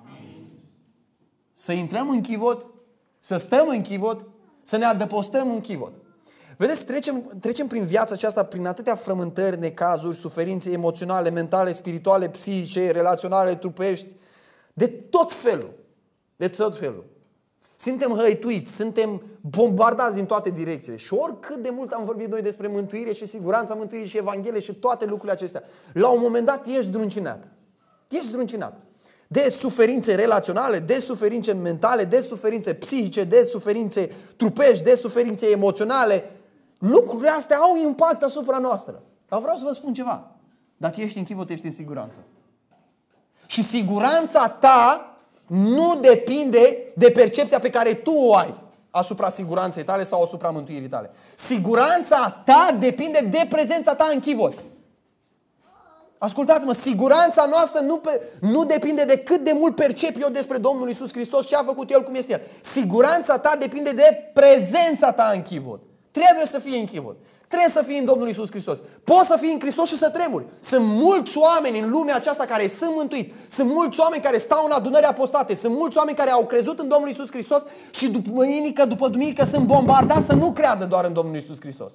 Să intrăm în chivot, să stăm în chivot, să ne adăpostăm în chivot. Vedeți, trecem prin viața aceasta, prin atâtea frământări, necazuri, suferințe emoționale, mentale, spirituale, psihice, relaționale, trupești, de tot felul. De tot felul. Suntem hăituiți, suntem bombardați din toate direcțiile. Și oricât de mult am vorbit noi despre mântuire și siguranța mântuirii și Evanghelie și toate lucrurile acestea, la un moment dat ești zdruncinat. Ești zdruncinat. De suferințe relaționale, de suferințe mentale, de suferințe psihice, de suferințe trupești, de suferințe emoționale. Lucrurile astea au impact asupra noastră. Dar vreau să vă spun ceva. Dacă ești în chivot, ești în siguranță. Și siguranța ta nu depinde de percepția pe care tu o ai asupra siguranței tale sau asupra mântuirii tale. Siguranța ta depinde de prezența ta în chivot. Ascultați-mă, siguranța noastră nu depinde de cât de mult percep eu despre Domnul Iisus Hristos, ce a făcut El, cum este El. Siguranța ta depinde de prezența ta în chivot. Trebuie să fie în chivot. Trebuie să fii în Domnul Iisus Hristos. Poți să fii în Hristos și să tremuri. Sunt mulți oameni în lumea aceasta care sunt mântuiți. Sunt mulți oameni care stau în adunări apostate. Sunt mulți oameni care au crezut în Domnul Iisus Hristos și duminică după duminică sunt bombardați să nu creadă doar în Domnul Iisus Hristos.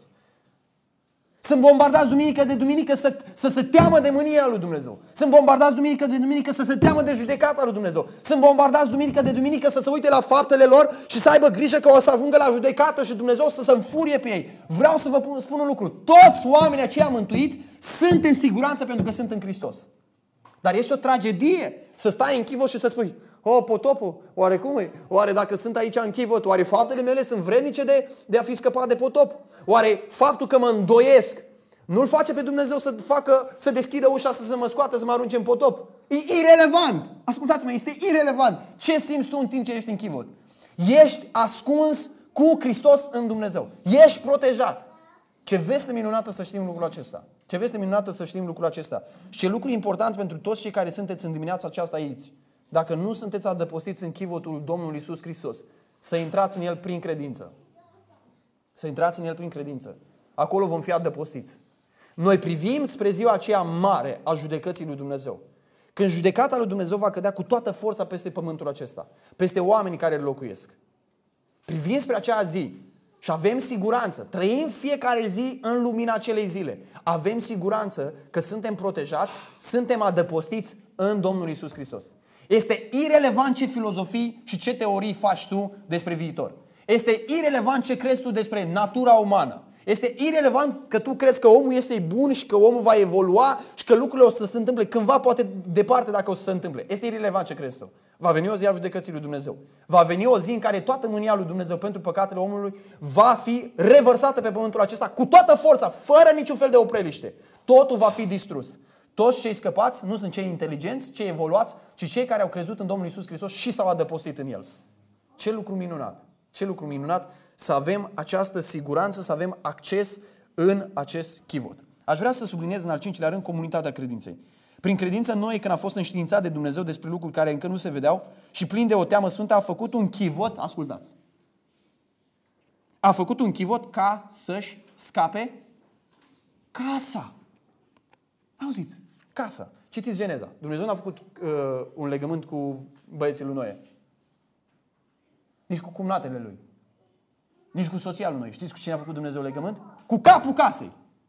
Sunt bombardați duminică de duminică să se teamă de mânia lui Dumnezeu. Sunt bombardați duminică de duminică să se teamă de judecata lui Dumnezeu. Sunt bombardați duminică de duminică să se uite la faptele lor și să aibă grijă că o să ajungă la judecată și Dumnezeu să se înfurie pe ei. Vreau să vă spun un lucru. Toți oamenii aceia mântuiți sunt în siguranță pentru că sunt în Hristos. Dar este o tragedie să stai în chivot și să spui: potopul, oare cum e? Oare dacă sunt aici în chivot, oare faptele mele sunt vrednice de a fi scăpat de potop? Oare faptul că mă îndoiesc nu-L face pe Dumnezeu să deschidă ușa, să se mă scoată, să mă arunce în potop? E irelevant. Ascultați-mă, este irelevant. Ce simți tu în timp ce ești în chivot? Ești ascuns cu Hristos în Dumnezeu. Ești protejat. Ce veste minunată să știm lucrul acesta. Ce veste minunată să știm lucrul acesta. Și ce lucru important pentru toți cei care sunteți în dimineața aceasta aici. Dacă nu sunteți adăpostiți în chivotul Domnului Iisus Hristos, să intrați în El prin credință. Să intrați în El prin credință. Acolo vom fi adăpostiți. Noi privim spre ziua aceea mare a judecății lui Dumnezeu. Când judecata lui Dumnezeu va cădea cu toată forța peste pământul acesta, peste oamenii care îl locuiesc. Privim spre acea zi și avem siguranță. Trăim fiecare zi în lumina acelei zile. Avem siguranță că suntem protejați, suntem adăpostiți în Domnul Iisus Hristos. Este irelevant ce filozofii și ce teorii faci tu despre viitor. Este irelevant ce crezi tu despre natura umană. Este irelevant că tu crezi că omul este bun și că omul va evolua și că lucrurile o să se întâmple cândva, poate departe dacă o să se întâmple. Este irelevant ce crezi tu. Va veni o zi a judecății lui Dumnezeu. Va veni o zi în care toată mânia lui Dumnezeu pentru păcatele omului va fi revărsată pe pământul acesta cu toată forța, fără niciun fel de opreliște. Totul va fi distrus. Toți cei scăpați nu sunt cei inteligenți, cei evoluați, ci cei care au crezut în Domnul Iisus Hristos și s-au adăpostit în El. Ce lucru minunat! Ce lucru minunat să avem această siguranță, să avem acces în acest chivot. Aș vrea să subliniez în al cincilea rând comunitatea credinței. Prin credință Noe, când a fost înștiințat de Dumnezeu despre lucruri care încă nu se vedeau și plin de o teamă sfântă, a făcut un chivot, ascultați, a făcut un chivot ca să-și scape casa. Auziți? Casa. Citiți Geneza. Dumnezeu n-a făcut un legământ cu băieții lui Noe. Nici cu cumnatele lui. Nici cu soția lui Noe. Știți cu cine a făcut Dumnezeu legământ? Cu capul casei.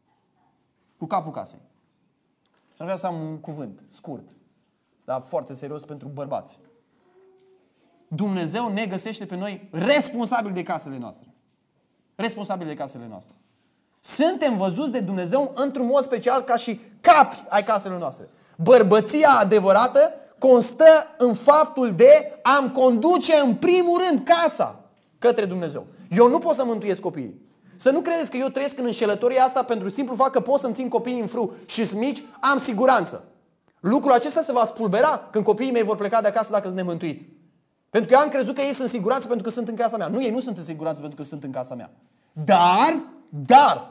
Cu capul casei. Și aș vrea să am un cuvânt scurt, dar foarte serios pentru bărbați. Dumnezeu ne găsește pe noi responsabili de casele noastre. Responsabili de casele noastre. Suntem văzuți de Dumnezeu într-un mod special ca și capi ai caselor noastre. Bărbăția adevărată constă în faptul de a-mi conduce în primul rând casa către Dumnezeu. Eu nu pot să mântuiesc copiii. Să nu credeți că eu trăiesc în înșelătoria asta pentru simplu fapt că pot să-mi țin copiii în frâu și mici, am siguranță. Lucrul acesta se va spulbera când copiii mei vor pleca de acasă dacă sunt nemântuiți. Pentru că eu am crezut că ei sunt în siguranță pentru că sunt în casa mea. Nu, ei nu sunt în siguranță pentru că sunt în casa mea. Dar,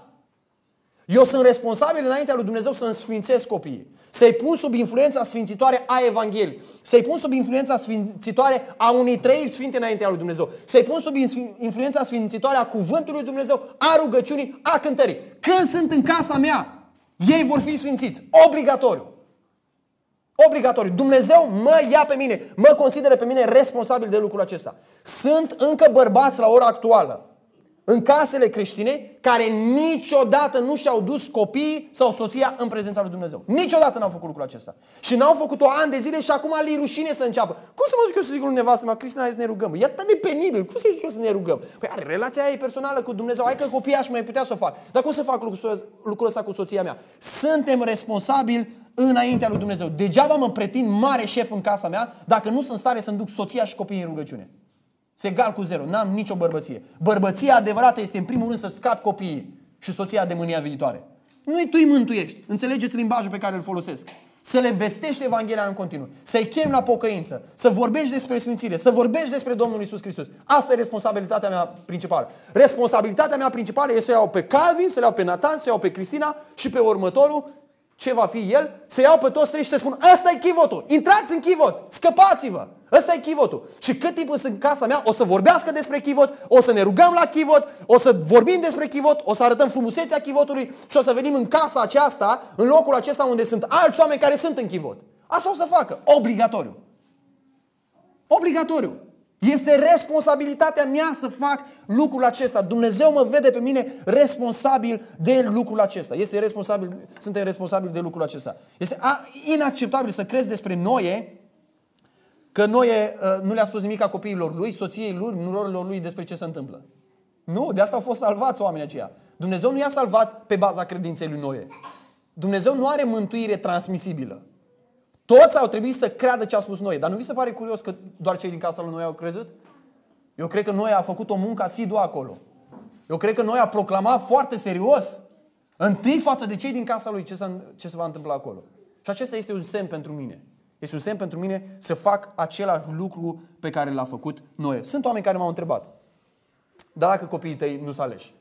eu sunt responsabil înaintea lui Dumnezeu să-mi sfințesc copiii. Să-i pun sub influența sfințitoare a Evangheliei. Să-i pun sub influența sfințitoare a unei trăiri sfinte înaintea lui Dumnezeu. Să-i pun sub influența sfințitoare a cuvântului lui Dumnezeu, a rugăciunii, a cântării. Când sunt în casa mea, ei vor fi sfințiți. Obligatoriu. Obligatoriu. Dumnezeu mă ia pe mine, mă consideră pe mine responsabil de lucrul acesta. Sunt încă bărbați la ora actuală în casele creștine care niciodată nu și-au dus copiii sau soția în prezența lui Dumnezeu. Niciodată n-au făcut lucrul acesta. Și n-au făcut-o ani de zile și acum li rușine să înceapă. Cum să mă zic eu să zic lui nevastă mea, Cristina, hai să ne rugăm? E atât de penibil. Cum să zic eu să ne rugăm? Păi are relația aia personală cu Dumnezeu. Hai că copiii aș mai putea să o fac. Dar cum să fac lucrul ăsta cu soția mea? Suntem responsabili înaintea lui Dumnezeu. Degeaba mă pretind mare șef în casa mea dacă nu sunt în stare să-mi duc soția și copiii în rugăciune. Se egal cu zero. N-am nicio bărbăție. Bărbăția adevărată este în primul rând să scapi copiii și soția de mânia viitoare. Nu-i tu îi mântuiești. Înțelegeți limbajul pe care îl folosesc. Să le vestești Evanghelia în continuu. Să-i chem la pocăință. Să vorbești despre sfințire. Să vorbești despre Domnul Iisus Hristos. Asta e responsabilitatea mea principală. Responsabilitatea mea principală este să iau pe Calvin, să iau pe Nathan, să iau pe Cristina și pe următorul, ce va fi el, să iau pe toți trei și să spun: ăsta e chivotul. Intrați în chivot. Scăpați-vă. Ăsta e chivotul. Și cât timp sunt în casa mea, o să vorbească despre chivot, o să ne rugăm la chivot, o să vorbim despre chivot, o să arătăm frumusețea chivotului și o să venim în casa aceasta, în locul acesta unde sunt alți oameni care sunt în chivot. Asta o să facă. Obligatoriu. Obligatoriu. Este responsabilitatea mea să fac lucrul acesta. Dumnezeu mă vede pe mine responsabil de lucrul acesta. Suntem responsabili de lucrul acesta. Este inacceptabil să crezi despre Noe că Noe nu le-a spus nimic a copiilor lui, soției lui, nurorilor lui despre ce se întâmplă. Nu, de asta au fost salvați oamenii aceia. Dumnezeu nu i-a salvat pe baza credinței lui Noe. Dumnezeu nu are mântuire transmisibilă. Toți au trebuit să creadă ce a spus Noe. Dar nu vi se pare curios că doar cei din casa lui Noe au crezut? Eu cred că Noe a făcut o muncă asidua acolo. Eu cred că Noe a proclamat foarte serios, întâi față de cei din casa lui, ce se va întâmpla acolo. Și acesta este un semn pentru mine. Este un semn pentru mine să fac același lucru pe care l-a făcut Noe. Sunt oameni care m-au întrebat: dar dacă copiii tăi nu s-au aleși?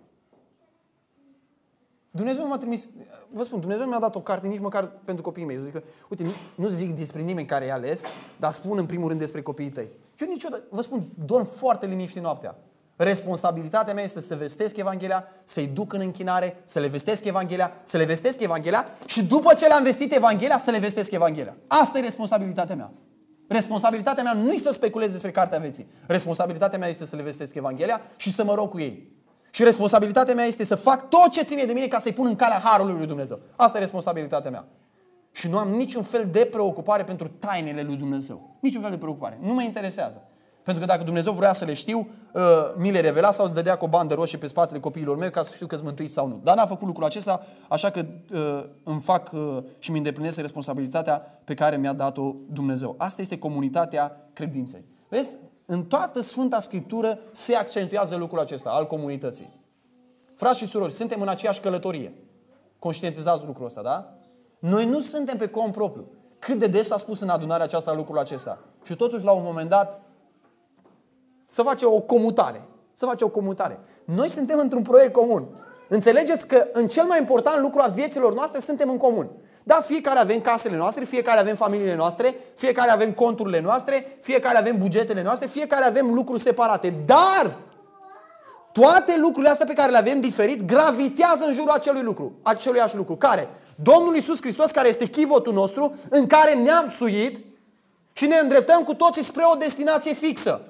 Dumnezeu m-a trimis, vă spun, Dumnezeu mi-a dat o carte nici măcar pentru copiii mei. Eu zic că, uite, nu zic despre nimeni care i-a ales, dar spun în primul rând despre copiii tăi. Eu niciodată, vă spun, dorm foarte liniștit noaptea. Responsabilitatea mea este să vestesc Evanghelia, să-i duc în închinare, să le vestesc Evanghelia și după ce le-am vestit Evanghelia, să le vestesc Evanghelia. Asta e responsabilitatea mea. Responsabilitatea mea nu este să speculez despre cartea vieții. Responsabilitatea mea este să le vestesc Evanghelia și să mă rog cu ei. Și responsabilitatea mea este să fac tot ce ține de mine ca să-i pun în calea harului lui Dumnezeu. Asta e responsabilitatea mea. Și nu am niciun fel de preocupare pentru tainele lui Dumnezeu. Niciun fel de preocupare. Nu mă interesează. Pentru că dacă Dumnezeu vrea să le știu, mi le revela sau îl dădea cu o bandă roșie pe spatele copiilor mei ca să știu că sunt mântuiți sau nu. Dar n-a făcut lucrul acesta, așa că îmi fac și îmi îndeplinesc responsabilitatea pe care mi-a dat-o Dumnezeu. Asta este comunitatea credinței. Vezi? În toată Sfânta Scriptură se accentuează lucrul acesta, al comunității. Frați și surori, suntem în aceeași călătorie. Conștientizați lucrul ăsta, da? Noi nu suntem pe cont propriu. Cât de des a spus în adunarea aceasta lucrul acesta. Și totuși, la un moment dat, să face o comutare. Să face o comutare. Noi suntem într-un proiect comun. Înțelegeți că în cel mai important lucru al vieților noastre suntem în comun. Da, fiecare avem casele noastre, fiecare avem familiile noastre, fiecare avem conturile noastre, fiecare avem bugetele noastre, fiecare avem lucruri separate. Dar toate lucrurile astea pe care le avem diferit gravitează în jurul aceluiași lucru. Care? Domnul Iisus Hristos, care este chivotul nostru, în care ne-am suit și ne îndreptăm cu toții spre o destinație fixă.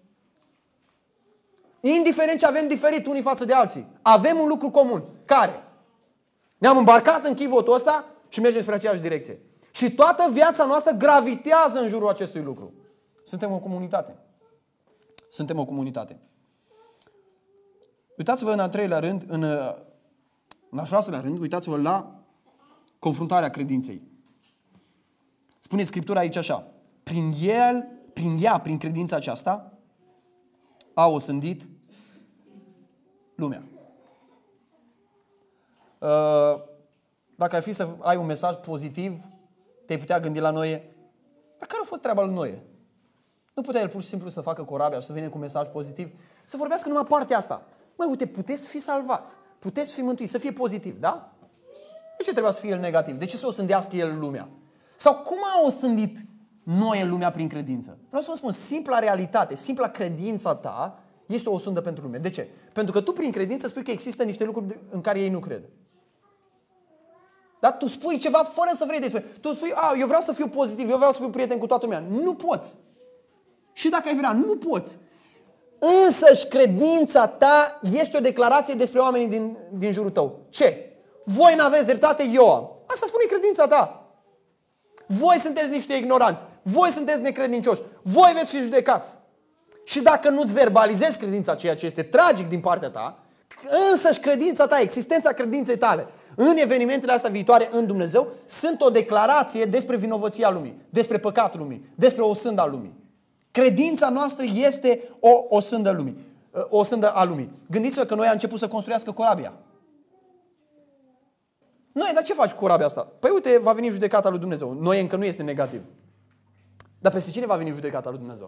Indiferent ce avem diferit unii față de alții, avem un lucru comun. Care? Ne-am îmbarcat în chivotul ăsta și mergem spre aceeași direcție. Și toată viața noastră gravitează în jurul acestui lucru. Suntem o comunitate. Suntem o comunitate. Uitați-vă în al treilea rând, în al șaselea rând, uitați-vă la confruntarea credinței. Spune Scriptura aici așa. Prin credința aceasta, a osândit lumea. Dacă ar fi să ai un mesaj pozitiv, te-ai putea gândi la Noe. Dar care a fost treaba lui Noe? Nu putea el pur și simplu să facă corabia și să vină cu un mesaj pozitiv? Să vorbească numai partea asta. Măi, uite, puteți fi salvați. Puteți fi mântuiți. Să fie pozitiv, da? De ce trebuia să fie el negativ? De ce să osândească el lumea? Sau cum a osândit Noe lumea prin credință? Vreau să vă spun, simpla realitate, simpla credința ta este o osândă pentru lume. De ce? Pentru că tu prin credință spui că există niște lucruri în care ei nu cred. Dar tu spui ceva fără să vrei despre. Tu spui, eu vreau să fiu pozitiv, eu vreau să fiu prieten cu toată lumea. Nu poți. Și dacă ai vrea, nu poți. Însăși credința ta este o declarație despre oamenii din jurul tău. Ce? Voi n-aveți dreptate, eu am. Asta spune credința ta. Voi sunteți niște ignoranți. Voi sunteți necredincioși. Voi veți fi judecați. Și dacă nu-ți verbalizezi credința, ceea ce este tragic din partea ta, însăși credința ta, existența credinței tale în evenimentele astea viitoare în Dumnezeu sunt o declarație despre vinovăția lumii, despre păcatul lumii, despre o sândă a lumii. Credința noastră este o sândă lumii, o sândă a lumii. Gândiți-vă că noi am început să construiască corabia. Noi, dar ce faci cu corabia asta? Păi uite, va veni judecata lui Dumnezeu. Noi încă nu este negativ. Dar peste cine va veni judecata lui Dumnezeu?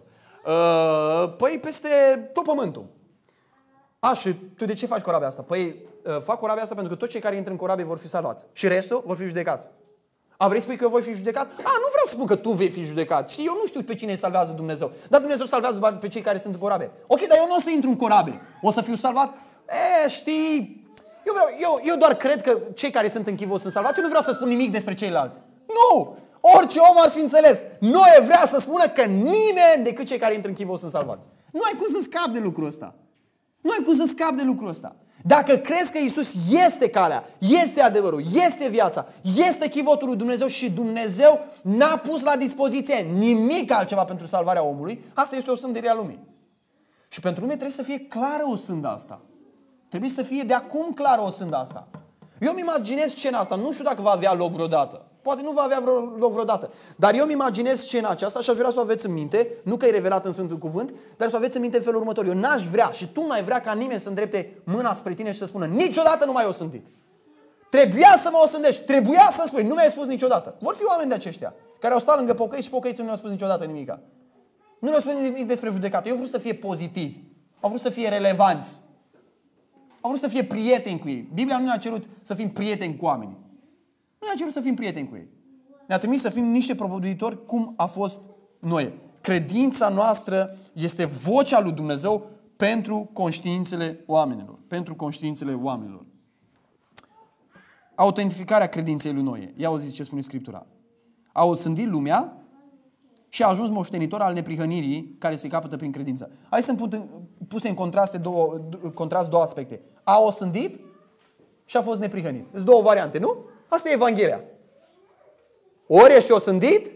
Păi peste tot pământul. Și tu de ce faci corabia asta? Păi fac corabia asta pentru că toți cei care intră în corabie vor fi salvați. Și restul vor fi judecați. Vrei să spui că eu voi fi judecat? Nu vreau să spun că tu vei fi judecat. Și eu nu știu pe cine salvează Dumnezeu. Dar Dumnezeu salvează doar pe cei care sunt în corabie. Ok, dar eu nu o să intru în corabie. O să fiu salvat? Știi... Eu doar cred că cei care sunt în chivos sunt salvați. Eu nu vreau să spun nimic despre ceilalți. Nu! Orice om ar fi înțeles. Noe vrea să spună că nimeni decât cei care intră în chivos sunt salvați. Nu ai cum să scapi de lucrul ăsta. Nu ai cum să scapi de lucrul ăsta. Dacă crezi că Iisus este calea, este adevărul, este viața, este chivotul lui Dumnezeu și Dumnezeu n-a pus la dispoziție nimic altceva pentru salvarea omului, asta este o sândire a lumii. Și pentru lume trebuie să fie clară o sândă asta. Trebuie să fie de acum clară o sândă asta. Eu îmi imaginez scena asta, nu știu dacă va avea loc vreodată. Poate nu va avea loc vreodată. Dar eu îmi imaginez scena aceasta și aș vrea să o aveți în minte, nu că e revelat în Sfântul Cuvânt, dar să o aveți în minte în felul următor. Eu n-aș vrea și tu n-ai vrea ca nimeni să îndrepte mâna spre tine și să spună niciodată nu m-ai osândit. Trebuia să mă osândești, trebuia să spui, nu mi-ai spus niciodată. Vor fi oameni de aceștia care au stat lângă pocăiți și pocăiții nu ne-au spus niciodată nimica. Nu ne-au spus nimic despre judecată. Eu vreau să fie pozitivi. Au vrut să fie relevanți. Au vrut să fie prieteni cu ei. Biblia nu ne-a cerut să fim prieteni cu oamenii. Nu ne-a cerut să fim prieteni cu ei. Ne-a trimis să fim niște propovăduitori cum a fost Noe. Credința noastră este vocea lui Dumnezeu pentru conștiințele oamenilor. Pentru conștiințele oamenilor. Autentificarea credinței lui Noe. Ia auziți ce spune Scriptura. A osândit lumea și a ajuns moștenitor al neprihănirii care se capătă prin credință. Hai să puse în contrast două aspecte. A osândit și a fost neprihănit. Sunt două variante, nu? Asta e Evanghelia. Ori ești osândit,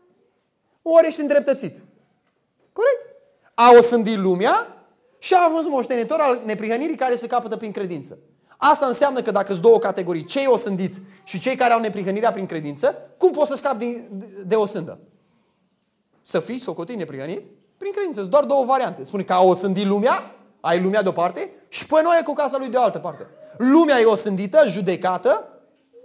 ori ești îndreptățit. Corect? A osândit lumea și a ajuns moștenitor al neprihănirii care se capătă prin credință. Asta înseamnă că dacă sunt două categorii, cei osândiți și cei care au neprihănirea prin credință, cum poți să scapi de osândă? Să fii socotit neprihănit prin credință. Sunt doar două variante. Spune că a osândit lumea, ai lumea de o parte, și pe Noe cu casa lui de o altă parte. Lumea e osândită, judecată,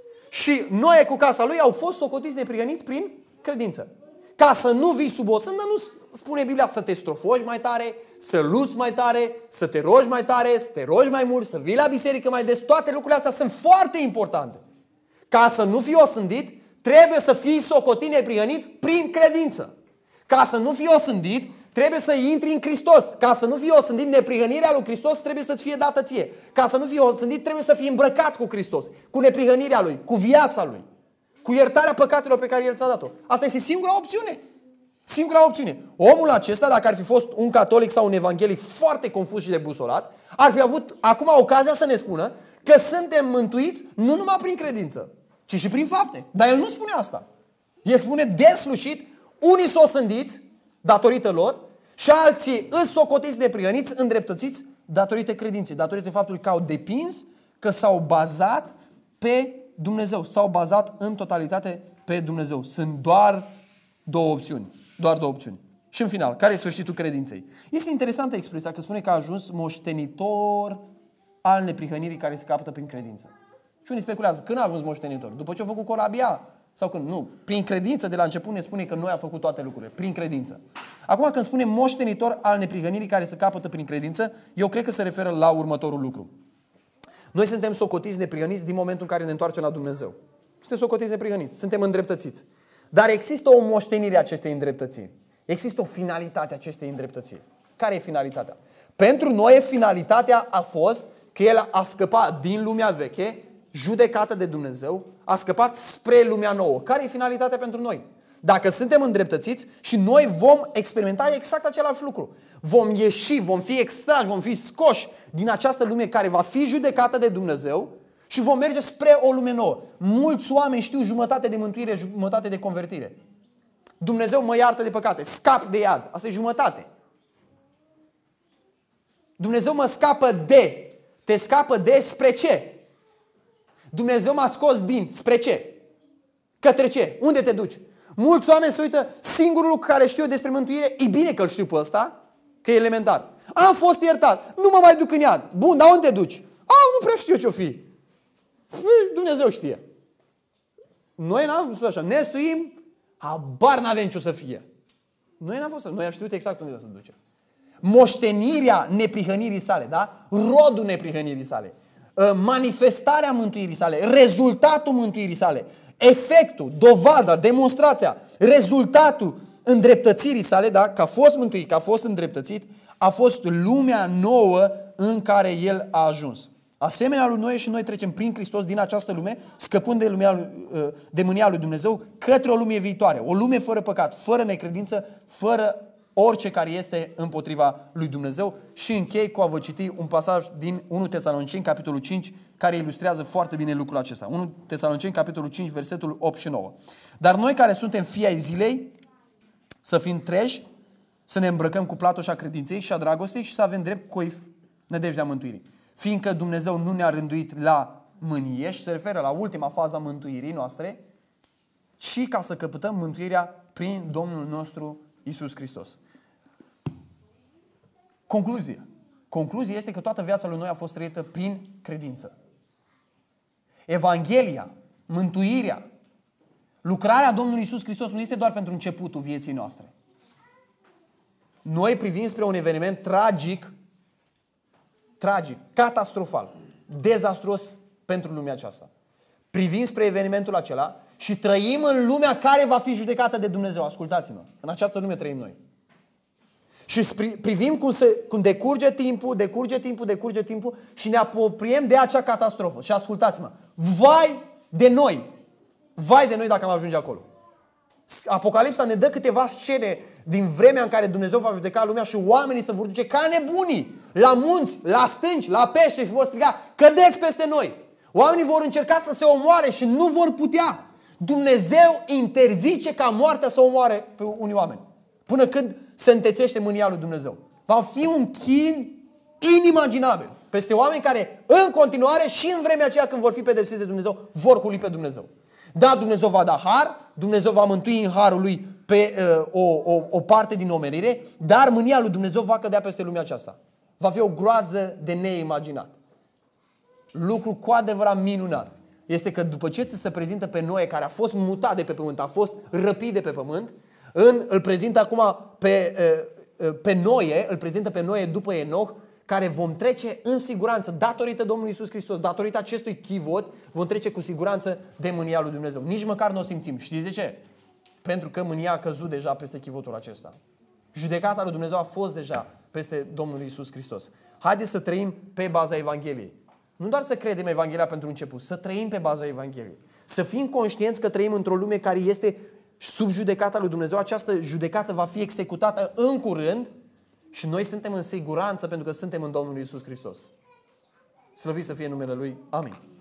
și Noe cu casa lui au fost socotiți neprihăniți prin credință. Ca să nu vii sub osândă, nu spune Biblia să te strofoși mai tare, să luți mai tare, să te rogi mai tare, să te rogi mai mult, să vii la biserică mai des. Toate lucrurile astea sunt foarte importante. Ca să nu fii osândit, trebuie să fii socotit neprihănit prin credință. Ca să nu fii osândit, trebuie să intri în Hristos. Ca să nu fii osândit, neprihănirea lui Hristos trebuie să-ți fie dată ție. Ca să nu fii osândit, trebuie să fii îmbrăcat cu Hristos, cu neprihănirea Lui, cu viața Lui, cu iertarea păcatelor pe care El ți-a dat-o. Asta este singura opțiune. Singura opțiune. Omul acesta, dacă ar fi fost un catolic sau un evanghelic foarte confuz și debusolat, ar fi avut acum ocazia să ne spună că suntem mântuiți nu numai prin credință, ci și prin fapte. Dar el nu spune asta. El spune deslușit, unii s-o osândiți datorită lor și alții îți socotiți neprihăniți, îndreptățiți datorită credinței, datorită faptului că au depins, că s-au bazat pe Dumnezeu, s-au bazat în totalitate pe Dumnezeu. Sunt doar două opțiuni. Doar două opțiuni. Și în final, care e sfârșitul credinței? Este interesantă expresia că spune că a ajuns moștenitor al neprihănirii care se capătă prin credință. Și unii speculează, când a ajuns moștenitor? După ce a făcut corabia? Sau când? Nu. Prin credință de la început ne spune că noi a făcut toate lucrurile. Prin credință. Acum când spune moștenitor al neprihănirii care se capătă prin credință, eu cred că se referă la următorul lucru. Noi suntem socotiți neprihăniți din momentul în care ne întoarcem la Dumnezeu. Suntem socotiți neprihăniți. Suntem îndreptățiți. Dar există o moștenire a acestei îndreptățiri. Există o finalitate a acestei îndreptățiri. Care e finalitatea? Pentru noi finalitatea a fost că El a scăpat din lumea veche, judecată de Dumnezeu, a scăpat spre lumea nouă. Care e finalitatea pentru noi? Dacă suntem îndreptățiți și noi vom experimenta exact același lucru. Vom ieși, vom fi extrași, vom fi scoși din această lume care va fi judecată de Dumnezeu și vom merge spre o lume nouă. Mulți oameni știu jumătate de mântuire, jumătate de convertire. Dumnezeu mă iartă de păcate, scap de iad. Asta e jumătate. Dumnezeu mă scapă de. Te scapă de spre ce? Dumnezeu m-a scos din. Spre ce? Către ce? Unde te duci? Mulți oameni se uită, singurul lucru care știu despre mântuire, e bine că îl știu pe ăsta, că e elementar. Am fost iertat, nu mă mai duc în iad. Bun, dar unde te duci? Nu prea știu ce-o fi. Dumnezeu știe. Noi n-am fost așa, ne suim, habar n-avem ce o să fie. Noi n-am fost așa, noi am știut exact unde să se duce. Moștenirea neprihănirii sale, da? Rodul neprihănirii sale, manifestarea mântuirii sale, rezultatul mântuirii sale, efectul, dovada, demonstrația, rezultatul îndreptățirii sale, da? Că a fost mântuit, că a fost îndreptățit, a fost lumea nouă în care El a ajuns. Asemenea lui Noe și noi trecem prin Hristos din această lume, scăpând de mânia lui Dumnezeu, către o lume viitoare, o lume fără păcat, fără necredință, fără orice care este împotriva lui Dumnezeu. Și închei cu a vă citi un pasaj din 1 Tesaloniceni, capitolul 5, care ilustrează foarte bine lucrul acesta. 1 Tesaloniceni, capitolul 5, versetul 8 și 9. Dar noi care suntem fii ai zilei, să fim treji, să ne îmbrăcăm cu platoșa credinței și a dragostei și să avem drept coif nădejdea mântuirii. Fiindcă Dumnezeu nu ne-a rânduit la mânie, și se referă la ultima fază a mântuirii noastre, ci ca să căpătăm mântuirea prin Domnul nostru Iisus Hristos. Concluzie. Concluzia este că toată viața lui Noe a fost trăită prin credință. Evanghelia, mântuirea, lucrarea Domnului Iisus Hristos nu este doar pentru începutul vieții noastre. Noi privim spre un eveniment tragic, catastrofal, dezastruos pentru lumea aceasta. Privim spre evenimentul acela și trăim în lumea care va fi judecată de Dumnezeu. Ascultați-mă, în această lume trăim noi. Și privim cum decurge timpul și ne apropiem de acea catastrofă. Și ascultați-mă, vai de noi dacă am ajunge acolo. Apocalipsa ne dă câteva scene din vremea în care Dumnezeu va judeca lumea și oamenii se vor duce ca nebunii la munți, la stânci, la pește și vor striga: cădeți peste noi! Oamenii vor încerca să se omoare și nu vor putea. Inimaginat. Dumnezeu interzice ca moartea să omoare pe unii oameni. Până când se întețește mânia lui Dumnezeu. Va fi un chin inimaginabil peste oameni care în continuare și în vremea aceea când vor fi pedepsiți de Dumnezeu, vor huli pe Dumnezeu. Da, Dumnezeu va da har, Dumnezeu va mântui în harul lui pe o parte din omenire, dar mânia lui Dumnezeu va cădea peste lumea aceasta. Va fi o groază de neimaginat. Lucru cu adevărat minunat este că după ce ți se prezintă pe Noe, care a fost mutat de pe pământ, a fost răpit de pe pământ, îl prezintă acum pe Noe, îl prezintă pe Noe după Enoch, care vom trece în siguranță, datorită Domnului Iisus Hristos, datorită acestui chivot, vom trece cu siguranță de mânia lui Dumnezeu. Nici măcar nu o simțim. Știți de ce? Pentru că mânia a căzut deja peste chivotul acesta. Judecata lui Dumnezeu a fost deja peste Domnul Iisus Hristos. Haideți să trăim pe baza Evangheliei. Nu doar să credem Evanghelia pentru început, să trăim pe baza Evangheliei. Să fim conștienți că trăim într-o lume care este sub judecata lui Dumnezeu. Această judecată va fi executată în curând și noi suntem în siguranță pentru că suntem în Domnul Iisus Hristos. Slăvit să fie numele Lui. Amin.